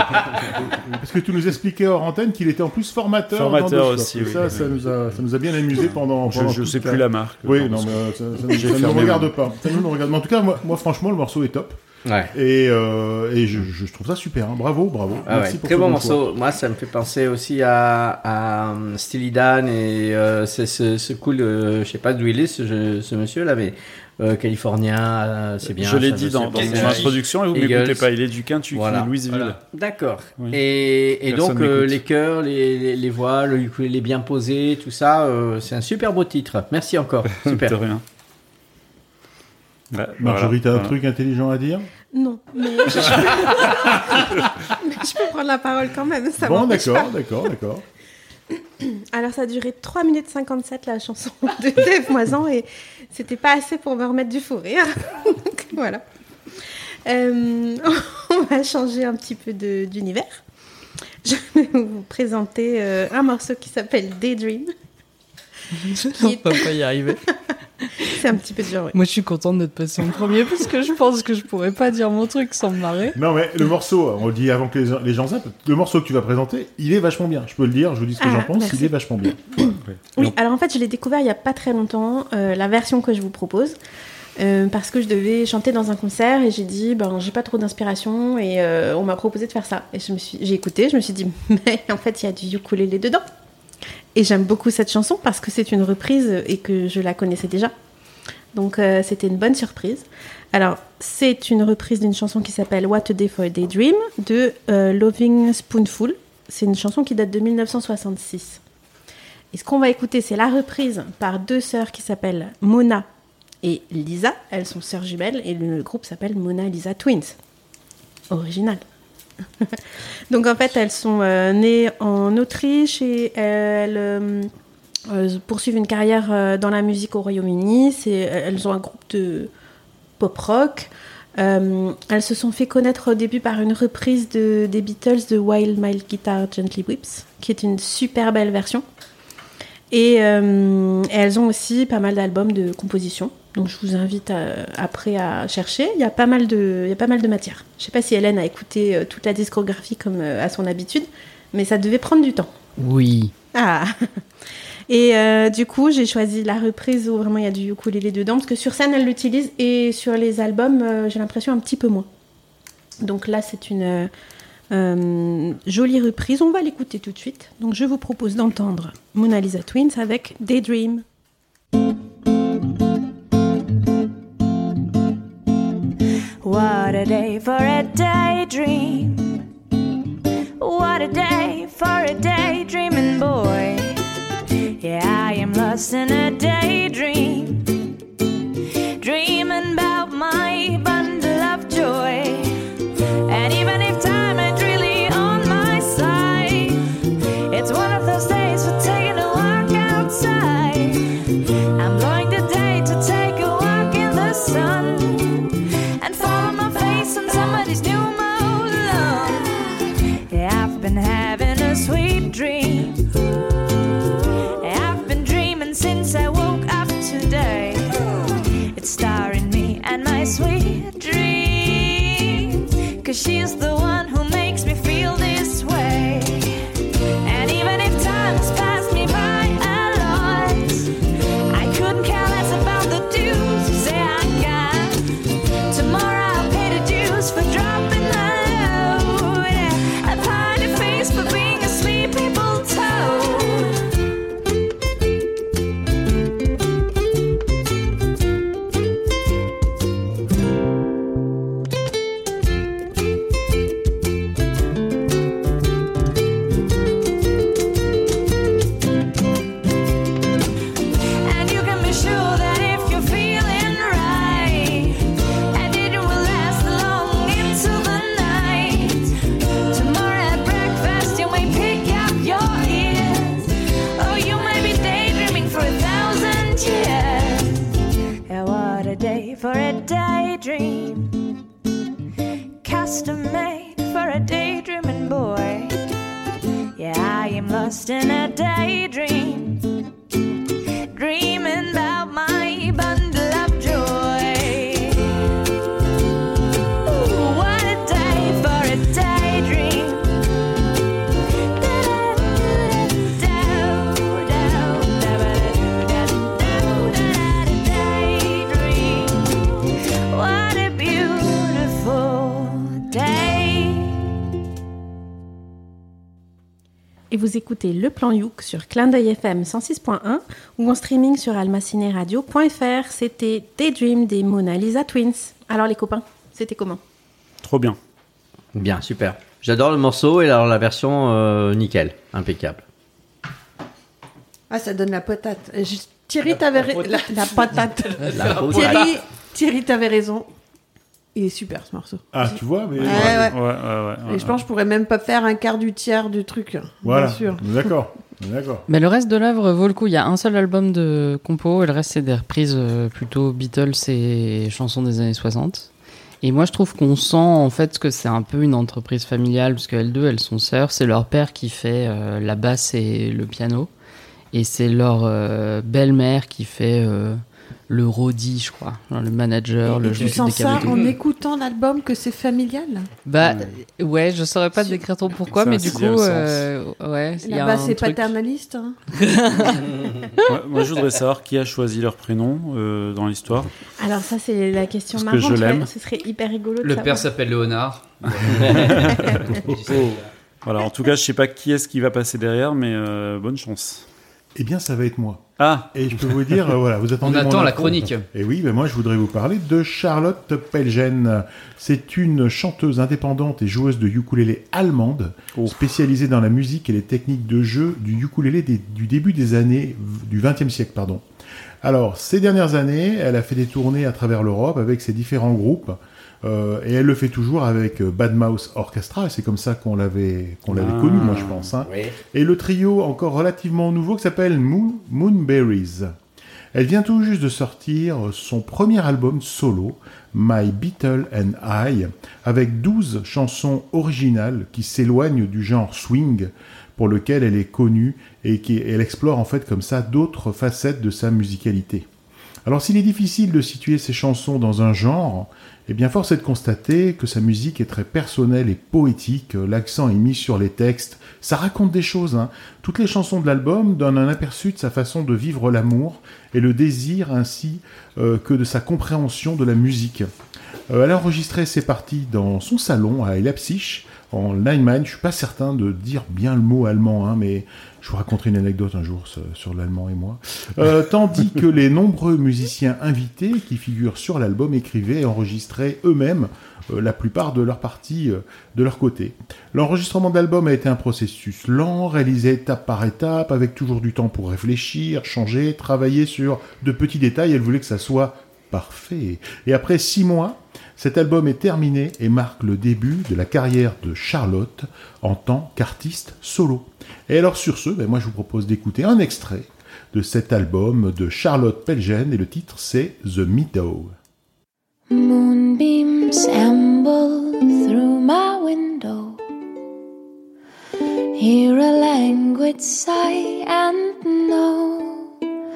Parce que tu nous expliquais hors antenne qu'il était en plus formateur. Formateur d'endoscope. aussi, Et oui, ça, oui, ça, oui. nous a, ça nous a bien amusé pendant. Je- pendant je toute sais plus la marque, Oui, euh, non, mais euh, ça, ça, J'ai ça ne nous fermé regarde mon- pas. Ça ne nous regarde. Mais en tout cas, moi, moi, franchement, le morceau est top. Ouais. Et, euh, et je, je trouve ça super. hein. Bravo, bravo. Ah Merci ouais, pour très ce bon bon choix. morceau. Moi, ça me fait penser aussi à, à um, Steely Dan et euh, c'est ce, ce cool, euh, je sais pas d'où il est, ce, ce monsieur-là, mais euh, californien, euh, c'est bien. Je l'ai ça, dit sais dans, pas. dans C'est- mon introduction et vous ne Eagles. m'écoutez pas. Il est du Quintu, Voilà. Louisville. Voilà. D'accord. Oui. Et, et Personne donc, euh, m'écoute. les chœurs, les, les, les voix, le ukulélé bien posé, tout ça, euh, c'est un super beau titre. Merci encore. Super. De rien. Ouais, Marjorie, voilà, t'as un voilà. truc intelligent à dire ? Non, mais je... mais je peux prendre la parole quand même. Ça Bon, m'empêche d'accord, pas. d'accord, d'accord. Alors, ça a duré trois minutes cinquante-sept, la chanson de Dave Moisan, et c'était pas assez pour me remettre du fou rire. Donc, voilà. Euh, on va changer un petit peu de- d'univers. Je vais vous présenter euh, un morceau qui s'appelle Daydream. On va pas y arriver. C'est un petit peu dur, oui. Moi, je suis contente de te passer en premier parce que je pense que je pourrais pas dire mon truc sans me marrer. Non, mais le morceau, on le dit avant que les, les gens zappent, le morceau que tu vas présenter, il est vachement bien. Je peux le dire, je vous dis ce que Ah, j'en pense, merci. il est vachement bien. Oui, alors en fait, je l'ai découvert il y a pas très longtemps, euh, la version que je vous propose, euh, parce que je devais chanter dans un concert et j'ai dit, ben, j'ai pas trop d'inspiration et euh, on m'a proposé de faire ça. Et je me suis, j'ai écouté, je me suis dit, mais en fait, il y a du ukulélé dedans. Et j'aime beaucoup cette chanson parce que c'est une reprise et que je la connaissais déjà. Donc euh, c'était une bonne surprise. Alors, c'est une reprise d'une chanson qui s'appelle What a Day for a Daydream de euh, Loving Spoonful. C'est une chanson qui date de mille neuf cent soixante-six. Et ce qu'on va écouter, c'est la reprise par deux sœurs qui s'appellent Mona et Lisa. Elles sont sœurs jumelles et le groupe s'appelle Mona Lisa Twins. Original. Donc en fait, elles sont euh, nées en Autriche et elles euh, euh, poursuivent une carrière euh, dans la musique au Royaume-Uni. C'est, elles ont un groupe de, pop-rock. Euh, elles se sont fait connaître au début par une reprise de, des Beatles de While My Guitar Gently Weeps, qui est une super belle version. Et, euh, et elles ont aussi pas mal d'albums de composition. Donc je vous invite à, après à chercher. Il y a pas mal de, il y a pas mal de matière. Je sais pas si Hélène a écouté euh, toute la discographie comme euh, à son habitude, mais ça devait prendre du temps. Oui. Ah. Et euh, du coup, j'ai choisi la reprise où vraiment il y a du ukulélé dedans, parce que sur scène, elle l'utilise, et sur les albums, euh, j'ai l'impression un petit peu moins. Donc là, c'est une euh, euh, jolie reprise. On va l'écouter tout de suite. Donc je vous propose d'entendre Mona Lisa Twins avec Daydream. What a day for a daydream. What a day for a daydreaming boy. Yeah, I am lost in a daydream, dreaming about my bundle of joy. And even if time ain't really on my side, it's one of those days for taking a walk outside. I'm blowing the day to take a walk in the sun and follow my face on somebody's new mode lawn. Yeah, I've been having a sweet dream. I've been dreaming since I woke up today. It's starring me and my sweet dream, 'cause she's the one who makes me feel this way. And even if time has passed me by a lot, I couldn't care less about the dues you say I got. Tomorrow I'll pay the dues for dropping the load. A party face for being a sleepy toe. And you can be sure that if you're feeling right, and it will last long into the night. Tomorrow at breakfast you may pick up your ears, or you may be daydreaming for a thousand years. Yeah, what a day for a daydream, custom made for a daydreaming boy. Yeah, I am lost in a daydream, dreaming about my bundle of joy. Ooh, what a day for a daydream. What a beautiful day. Et vous écoutez Le Plan Youk sur Clin d'œil F M cent six point un ou en streaming sur almacineradio point f r. C'était Daydream des Mona Lisa Twins. Alors les copains, c'était comment? Trop bien. Bien, super. J'adore le morceau et alors la version euh, nickel, impeccable. Ah, ça donne la patate. Euh, je- Thierry, t'avais ra- la, la patate. La patate. Thierry, Thierry, t'avais raison. Il est super ce morceau. Ah, tu vois, mais Ouais, ouais. Ouais, ouais, ouais, Et ouais. je pense que je pourrais même pas faire un quart du tiers du truc. voilà. Bien sûr. D'accord, d'accord. Mais le reste de l'œuvre vaut le coup. Il y a un seul album de compo et le reste, c'est des reprises euh, plutôt Beatles et chansons des années soixante. Et moi, je trouve qu'on sent en fait que c'est un peu une entreprise familiale, parce qu'elles deux, elles sont sœurs. C'est leur père qui fait euh, la basse et le piano. Et c'est leur euh, belle-mère qui fait euh, le roadie, je crois. Genre le manager, le Tu je m'occupe sens des câbles ça et tout. en écoutant l'album que c'est familial. Bah ouais, je saurais pas te décrire trop pourquoi, C'est un mais du coup, sixième sens. euh, ouais, il y a Là-bas, un c'est truc. paternaliste. Hein. Ouais, moi, je voudrais savoir qui a choisi leur prénom euh, dans l'histoire. Alors ça, c'est la question Parce que marrante. je l'aime. ouais. Ce serait hyper rigolo de Le savoir. père s'appelle Léonard. Voilà, en tout cas, je sais pas qui est-ce qui va passer derrière, mais euh, bonne chance. Eh bien, ça va être moi. Ah, Et je peux vous dire, euh, voilà, vous attendez On mon attend la intro. chronique. Et oui, ben moi je voudrais vous parler de Charlotte Pelgen. C'est une chanteuse indépendante et joueuse de ukulélé allemande, Oh. spécialisée dans la musique et les techniques de jeu du ukulélé des- du début des années du vingtième siècle, pardon. Alors, ces dernières années, elle a fait des tournées à travers l'Europe avec ses différents groupes. Euh, et elle le fait toujours avec euh, Bad Mouse Orchestra, et c'est comme ça qu'on l'avait qu'on l'avait Ah. connu, moi je pense. Hein. Oui. Et le trio encore relativement nouveau qui s'appelle Moon, Moonberries. Elle vient tout juste de sortir son premier album solo, My Beatle and I, avec douze chansons originales qui s'éloignent du genre swing pour lequel elle est connue et qu'elle explore en fait comme ça d'autres facettes de sa musicalité. Alors s'il est difficile de situer ces chansons dans un genre, eh bien force est de constater que sa musique est très personnelle et poétique, l'accent est mis sur les textes, ça raconte des choses. Hein. Toutes les chansons de l'album donnent un aperçu de sa façon de vivre l'amour et le désir ainsi euh, que de sa compréhension de la musique. Euh, elle a enregistré ses parties dans son salon à Leipzig, en Allemagne. Je suis pas certain de dire bien le mot allemand, hein, mais je vous raconterai une anecdote un jour sur, sur l'allemand et moi. Euh, tandis que les nombreux musiciens invités qui figurent sur l'album écrivaient et enregistraient eux-mêmes euh, la plupart de leurs parties euh, de leur côté. L'enregistrement de l'album a été un processus lent, réalisé étape par étape, avec toujours du temps pour réfléchir, changer, travailler sur de petits détails. Elle voulait que ça soit parfait. Et après six mois, cet album est terminé et marque le début de la carrière de Charlotte en tant qu'artiste solo. Et alors sur ce, ben moi je vous propose d'écouter un extrait de cet album de Charlotte Pelgen et le titre c'est The Meadow. Moonbeams amble through my window. Hear a languid sigh and know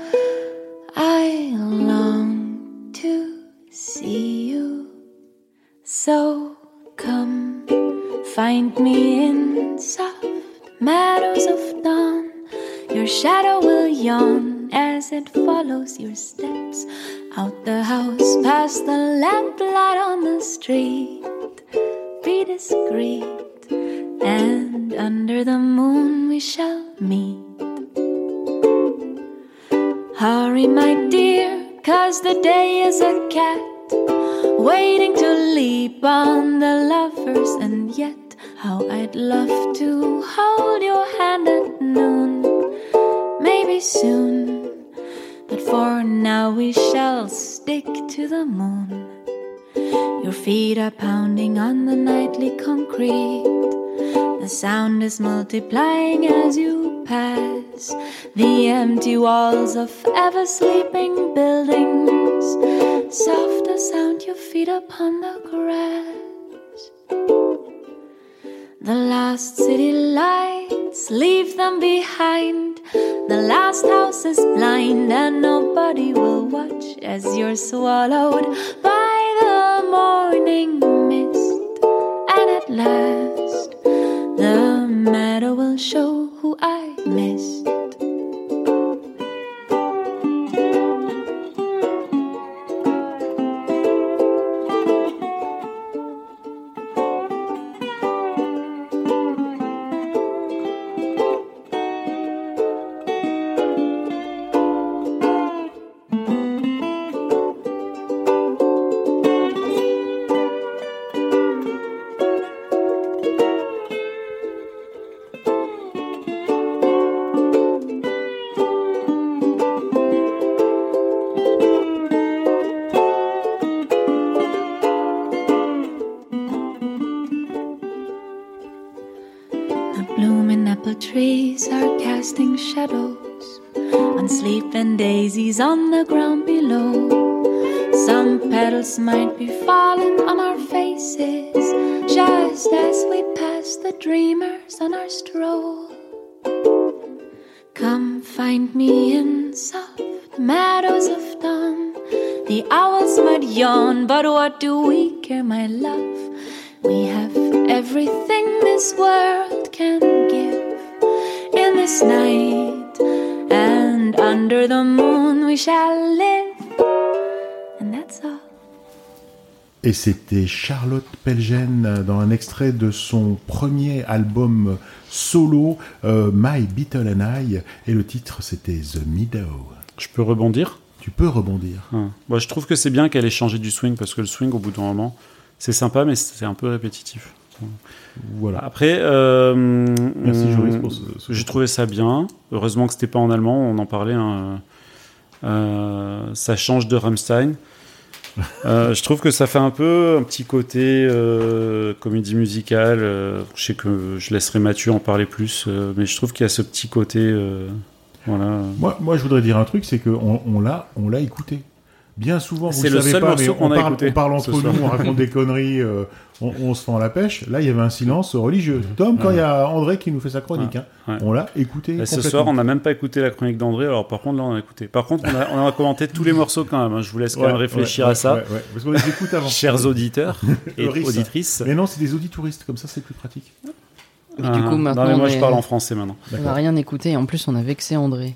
I long to see you. So come, find me in soft meadows of dawn. Your shadow will yawn as it follows your steps out the house, past the lamplight on the street. Be discreet, and under the moon we shall meet. Hurry, my dear, 'cause the day is a cat waiting to leap on the lovers, and yet how I'd love to hold your hand at noon. Maybe soon, but for now we shall stick to the moon. Your feet are pounding on the nightly concrete. The sound is multiplying as you pass the empty walls of ever-sleeping buildings. Softer sound your feet upon the grass. The last city lights, leave them behind. The last house is blind and nobody will watch as you're swallowed by the morning mist. And at last, the meadow will show who I missed. Shadows on sleeping daisies on the ground below. Some petals might be falling on our faces just as we pass the dreamers on our stroll. Come find me in soft meadows of dawn. The owls might yawn, but what do we care, my love? We have everything this world can give. In this night, and under the moon we shall live, and that's all. Et c'était Charlotte Pelgen dans un extrait de son premier album solo, euh, My Beatle and I, et le titre c'était The Meadow. Je peux rebondir ? Tu peux rebondir. Ah. Bon, je trouve que c'est bien qu'elle ait changé du swing, parce que le swing, au bout d'un moment, c'est sympa, mais c'est un peu répétitif. Voilà. Après, euh, merci Joris pour ce, ce j'ai trouvé ça bien. Heureusement que c'était pas en allemand, on en parlait. Hein. Euh, ça change de Rammstein. euh, je trouve que ça fait un peu un petit côté euh, comédie musicale. Euh, je sais que je laisserai Mathieu en parler plus, euh, mais je trouve qu'il y a ce petit côté. Euh, Voilà. Moi, moi, je voudrais dire un truc, c'est qu'on on l'a, on l'a écouté. Bien souvent, vous C'est ne le savez seul pas, mais morceau on qu'on a parle, écouté on parle ce entre soir. nous, on raconte des conneries, euh, on, on se fend la pêche. Là, il y avait un silence religieux. Tom, quand il y a André qui nous fait sa chronique, Ouais. hein, Ouais. on l'a écouté Et ce complètement. soir, on n'a même pas écouté la chronique d'André, alors par contre, là, on a écouté. Par contre, on a, on a commenté tous les morceaux quand même. hein. Je vous laisse quand même Ouais, réfléchir ouais, à ça. ouais, ouais, parce qu'on les écoute avant. Chers auditeurs et Loris. auditrices. Mais non, c'est des auditouristes, comme ça, c'est plus pratique. Mais du coup, Ah, maintenant, non, mais moi, on je est- parle en français maintenant. On n'a rien écouté et en plus on a vexé André.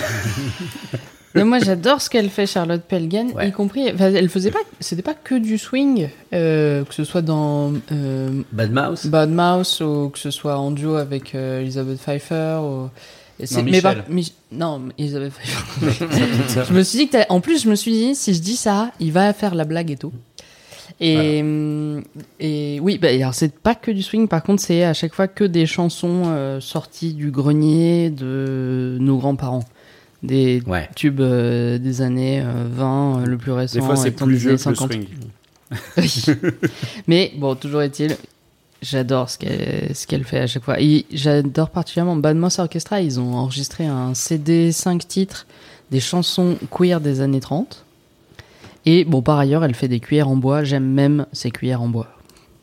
Mais moi j'adore ce qu'elle fait, Charlotte Pelgren, Ouais. y compris. Enfin, elle faisait pas, c'était pas que du swing, euh, que ce soit dans euh, Bad Mouse. Bad Mouse ou que ce soit en duo avec euh, Elizabeth Pfeiffer. Ou... Et c'est- Non, mais Michel. par- Mich- non, Elizabeth Pfeiffer. Je me suis dit que t'as- en plus je me suis dit si je dis ça, il va faire la blague et tout. Et, hum, et oui, bah, alors c'est pas que du swing, par contre c'est à chaque fois que des chansons euh, sorties du grenier de nos grands-parents. Des Ouais. tubes euh, des années euh, vingt, euh, le plus récent. Des fois, c'est étant plus des vieux années que le cinquante. swing. Oui. Mais bon, toujours est-il, j'adore ce qu'elle, ce qu'elle fait à chaque fois. Et j'adore particulièrement Bad Mouse Orchestra. Ils ont enregistré un C D cinq titres des chansons queer des années trente. Et bon, par ailleurs, elle fait des cuillères en bois. J'aime même ces cuillères en bois.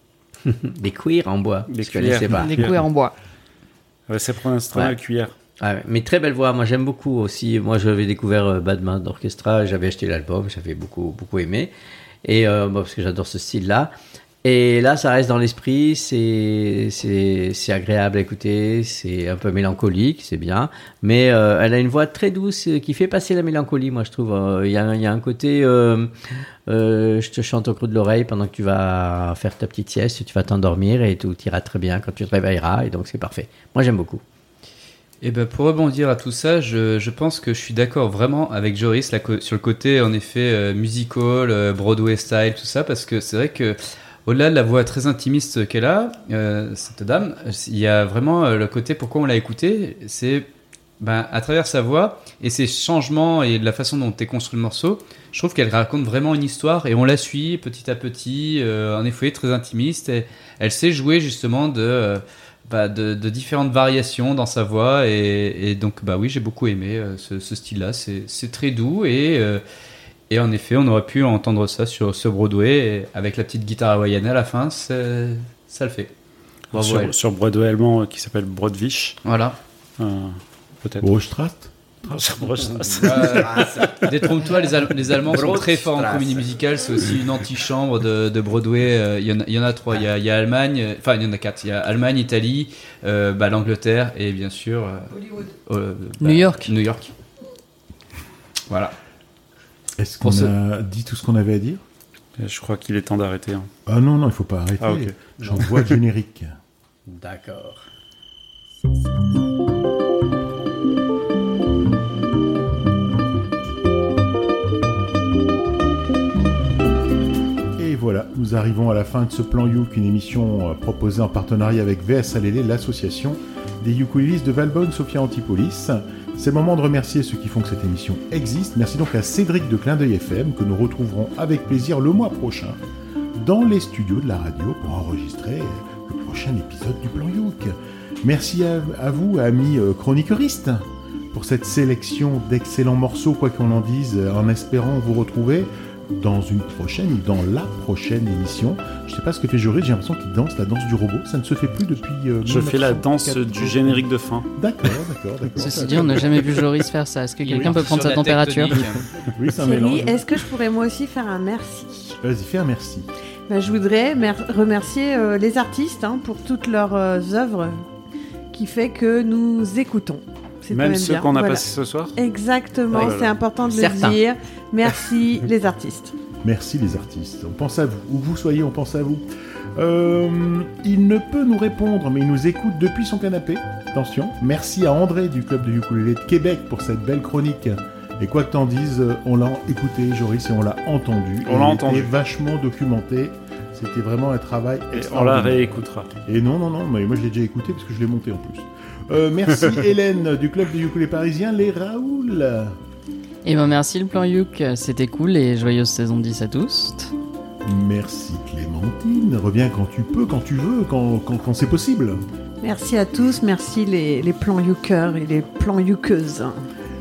Des cuirs en bois. Des je connaissais cuillères. pas. Des cuillères en bois. Ouais, c'est pour l'instant Ouais. la cuillère. Ah ouais, mais très belle voix, moi j'aime beaucoup aussi. Moi j'avais découvert euh, Bad Mouse Orchestra, j'avais acheté l'album, j'avais beaucoup, beaucoup aimé. Et euh, bon, parce que j'adore ce style-là. Et là, ça reste dans l'esprit, c'est, c'est, c'est agréable à écouter, c'est un peu mélancolique, c'est bien. Mais euh, elle a une voix très douce euh, qui fait passer la mélancolie, moi je trouve. Il y, a, y a un côté, euh, euh, je te chante au creux de l'oreille pendant que tu vas faire ta petite sieste, tu vas t'endormir et tout ira très bien quand tu te réveilleras. Et donc c'est parfait. Moi j'aime beaucoup. Et ben pour rebondir à tout ça, je, je pense que je suis d'accord vraiment avec Joris là, co- sur le côté en effet euh, musical, euh, Broadway style, tout ça, parce que c'est vrai que au-delà de la voix très intimiste qu'elle a, euh, cette dame, il y a vraiment euh, le côté pourquoi on l'a écoutée, c'est ben, à travers sa voix et ses changements et de la façon dont est construit le morceau, je trouve qu'elle raconte vraiment une histoire et on la suit petit à petit, euh, en effet très intimiste. Et elle sait jouer justement de euh, Bah, de, de différentes variations dans sa voix et, et donc bah oui j'ai beaucoup aimé euh, ce, ce style là, c'est, c'est très doux et, euh, et en effet on aurait pu entendre ça sur ce Broadway et avec la petite guitare hawaïenne à la fin, c'est, ça le fait. Bravo à elle. Sur, sur Broadway allemand euh, qui s'appelle Broadwich. Voilà. Euh, peut-être. Rochstrat. Sur Broadway. Euh, Détrompe-toi, les, Al- les Allemands sont très forts en Brotstrasse. comédie musicale, c'est aussi une antichambre de, de Broadway. euh, Il y, en a- il y en a trois, il y a, il y a Allemagne, euh, enfin il y en a quatre, il y a Allemagne, Italie, euh, bah, l'Angleterre et bien sûr euh, euh, bah, New York. New York. Voilà. Est-ce Pour qu'on ce- a dit tout ce qu'on avait à dire? Je crois qu'il est temps d'arrêter. hein. Ah non, non, il faut pas arrêter. Ah, ok. J'envoie le générique. D'accord. Et voilà, nous arrivons à la fin de ce plan Youk, une émission euh, proposée en partenariat avec V S L L, l'association des ukulélistes de Valbonne, Sophia Antipolis. C'est le moment de remercier ceux qui font que cette émission existe. Merci donc à Cédric de Clin d'œil F M, que nous retrouverons avec plaisir le mois prochain dans les studios de la radio pour enregistrer le prochain épisode du plan Youk. Merci à, à vous, amis euh, chroniqueuristes, pour cette sélection d'excellents morceaux, quoi qu'on en dise, euh, en espérant vous retrouver dans une prochaine ou dans la prochaine émission. Je sais pas ce que fait Joris, j'ai l'impression qu'il danse la danse du robot. Ça ne se fait plus depuis. Euh, Je fais la danse mille neuf cent du générique de fin. D'accord, d'accord, d'accord. Ceci dit, on n'a jamais vu Joris faire ça. Est-ce que quelqu'un Oui, peut prendre sur sa la température? tectonique. Oui, c'est un Thierry, mélange. est-ce que je pourrais moi aussi faire un merci? Vas-y, fais un merci. Ben, je voudrais mer- remercier euh, les artistes hein, pour toutes leurs euh, œuvres qui fait que nous écoutons. C'est quand Même même ceux bien. qu'on a Voilà. passés ce soir. Exactement, Oh là là. c'est important de Certains. le dire. Merci les artistes. Merci les artistes. On pense à vous. Où que vous soyez, on pense à vous. Euh, il ne peut nous répondre, mais il nous écoute depuis son canapé. Attention. Merci à André du club de ukulélé de Québec pour cette belle chronique. Et quoi que t'en dises, on l'a écouté, Joris, et on l'a entendu. On Et l'a il entendu. était vachement documenté. C'était vraiment un travail Et on la extraordinaire. réécoutera. Et non, non, non, mais moi je l'ai déjà écouté parce que je l'ai monté en plus. Euh, merci Hélène du club de ukulélé parisien, les Raoul. Et ben merci le plan Youk, c'était cool et joyeuse saison dix à tous. Merci Clémentine. Reviens quand tu peux, quand tu veux, quand, quand, quand c'est possible. Merci à tous, merci les, les plans youkers et les plans youkeuses.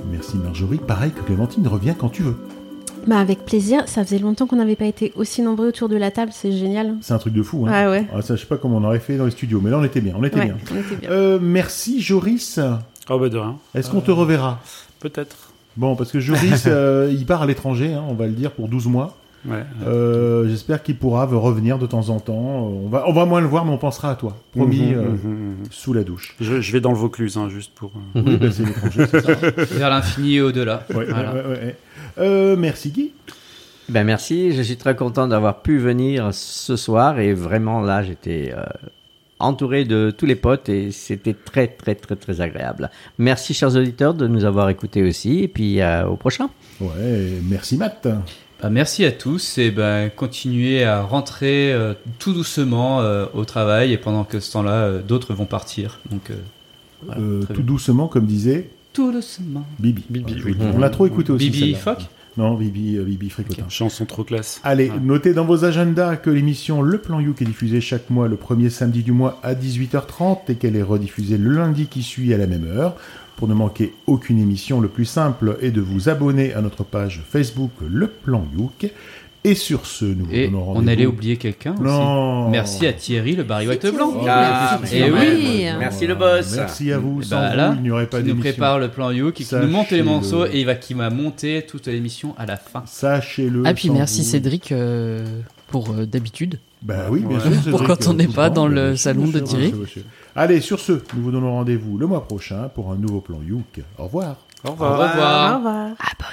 Merci Marjorie. Pareil que Clémentine, reviens quand tu veux. Bah avec plaisir, ça faisait longtemps qu'on n'avait pas été aussi nombreux autour de la table, c'est génial. C'est un truc de fou. Hein. Ah ouais. Ah, ça, je sais pas comment on aurait fait dans les studios, mais là on était bien, on était Ouais, bien. on était bien. Euh, merci Joris. Oh bah de rien. Est-ce qu'on te reverra? Peut-être. Bon, parce que Joris, euh, il part à l'étranger, hein, on va le dire, pour douze mois. Ouais. Euh, j'espère qu'il pourra revenir de temps en temps. On va, on va moins le voir, mais on pensera à toi. Promis, Mhm, euh, mhm. sous la douche. Je, je vais dans le Vaucluse, hein, juste pour... euh, Oui, bah, c'est l'étranger, c'est ça. Vers l'infini et au-delà. Ouais, Voilà. ouais, ouais, ouais. Euh, merci Guy. Ben merci, je suis très content d'avoir pu venir ce soir et vraiment là j'étais euh, entouré de tous les potes et c'était très très très très agréable. Merci chers auditeurs de nous avoir écoutés aussi et puis euh, au prochain. Ouais, merci Matt. Bah, merci à tous et ben continuez à rentrer euh, tout doucement euh, au travail et pendant que ce temps-là euh, d'autres vont partir. Donc euh, voilà, Euh, très tout bien. doucement, comme disait Tout doucement. Bibi. Bibi, Ouais, oui. On l'a trop écouté aussi. Bibi celle-là. Fock. Non, Bibi, euh, Bibi Fricotin. Chanson trop classe. Allez, Ouais. notez dans vos agendas que l'émission Le Plan Youk est diffusée chaque mois le premier samedi du mois à dix-huit heures trente et qu'elle est rediffusée le lundi qui suit à la même heure. Pour ne manquer aucune émission, le plus simple est de vous abonner à notre page Facebook Le Plan Youk. Et sur ce, nous vous Et donnons on rendez-vous. allait oublier quelqu'un Non. aussi. Merci à Thierry, le Barry White Blanc. Oh, Ah, merci, et Thierry. oui. Merci le boss. Merci à vous. Et Sans bah vous, là, il n'y aurait pas qui nous d'émission. prépare le plan Youk, qui nous monte les Sachez-le. morceaux et il va qui m'a monté toute l'émission à la fin. Sachez-le. Ah puis sans merci vous. Cédric euh, pour euh, d'habitude. Bah oui, bien Ouais. sûr. Pour Cédric, quand on euh, n'est tout pas temps, dans bah, le bien sûr, salon bien de sûr, Thierry. bien sûr, bien sûr. Allez, sur ce, nous vous donnons rendez-vous le mois prochain pour un nouveau plan Youk. Au revoir. Au Au revoir. revoir. Au revoir. Abonnez-vous.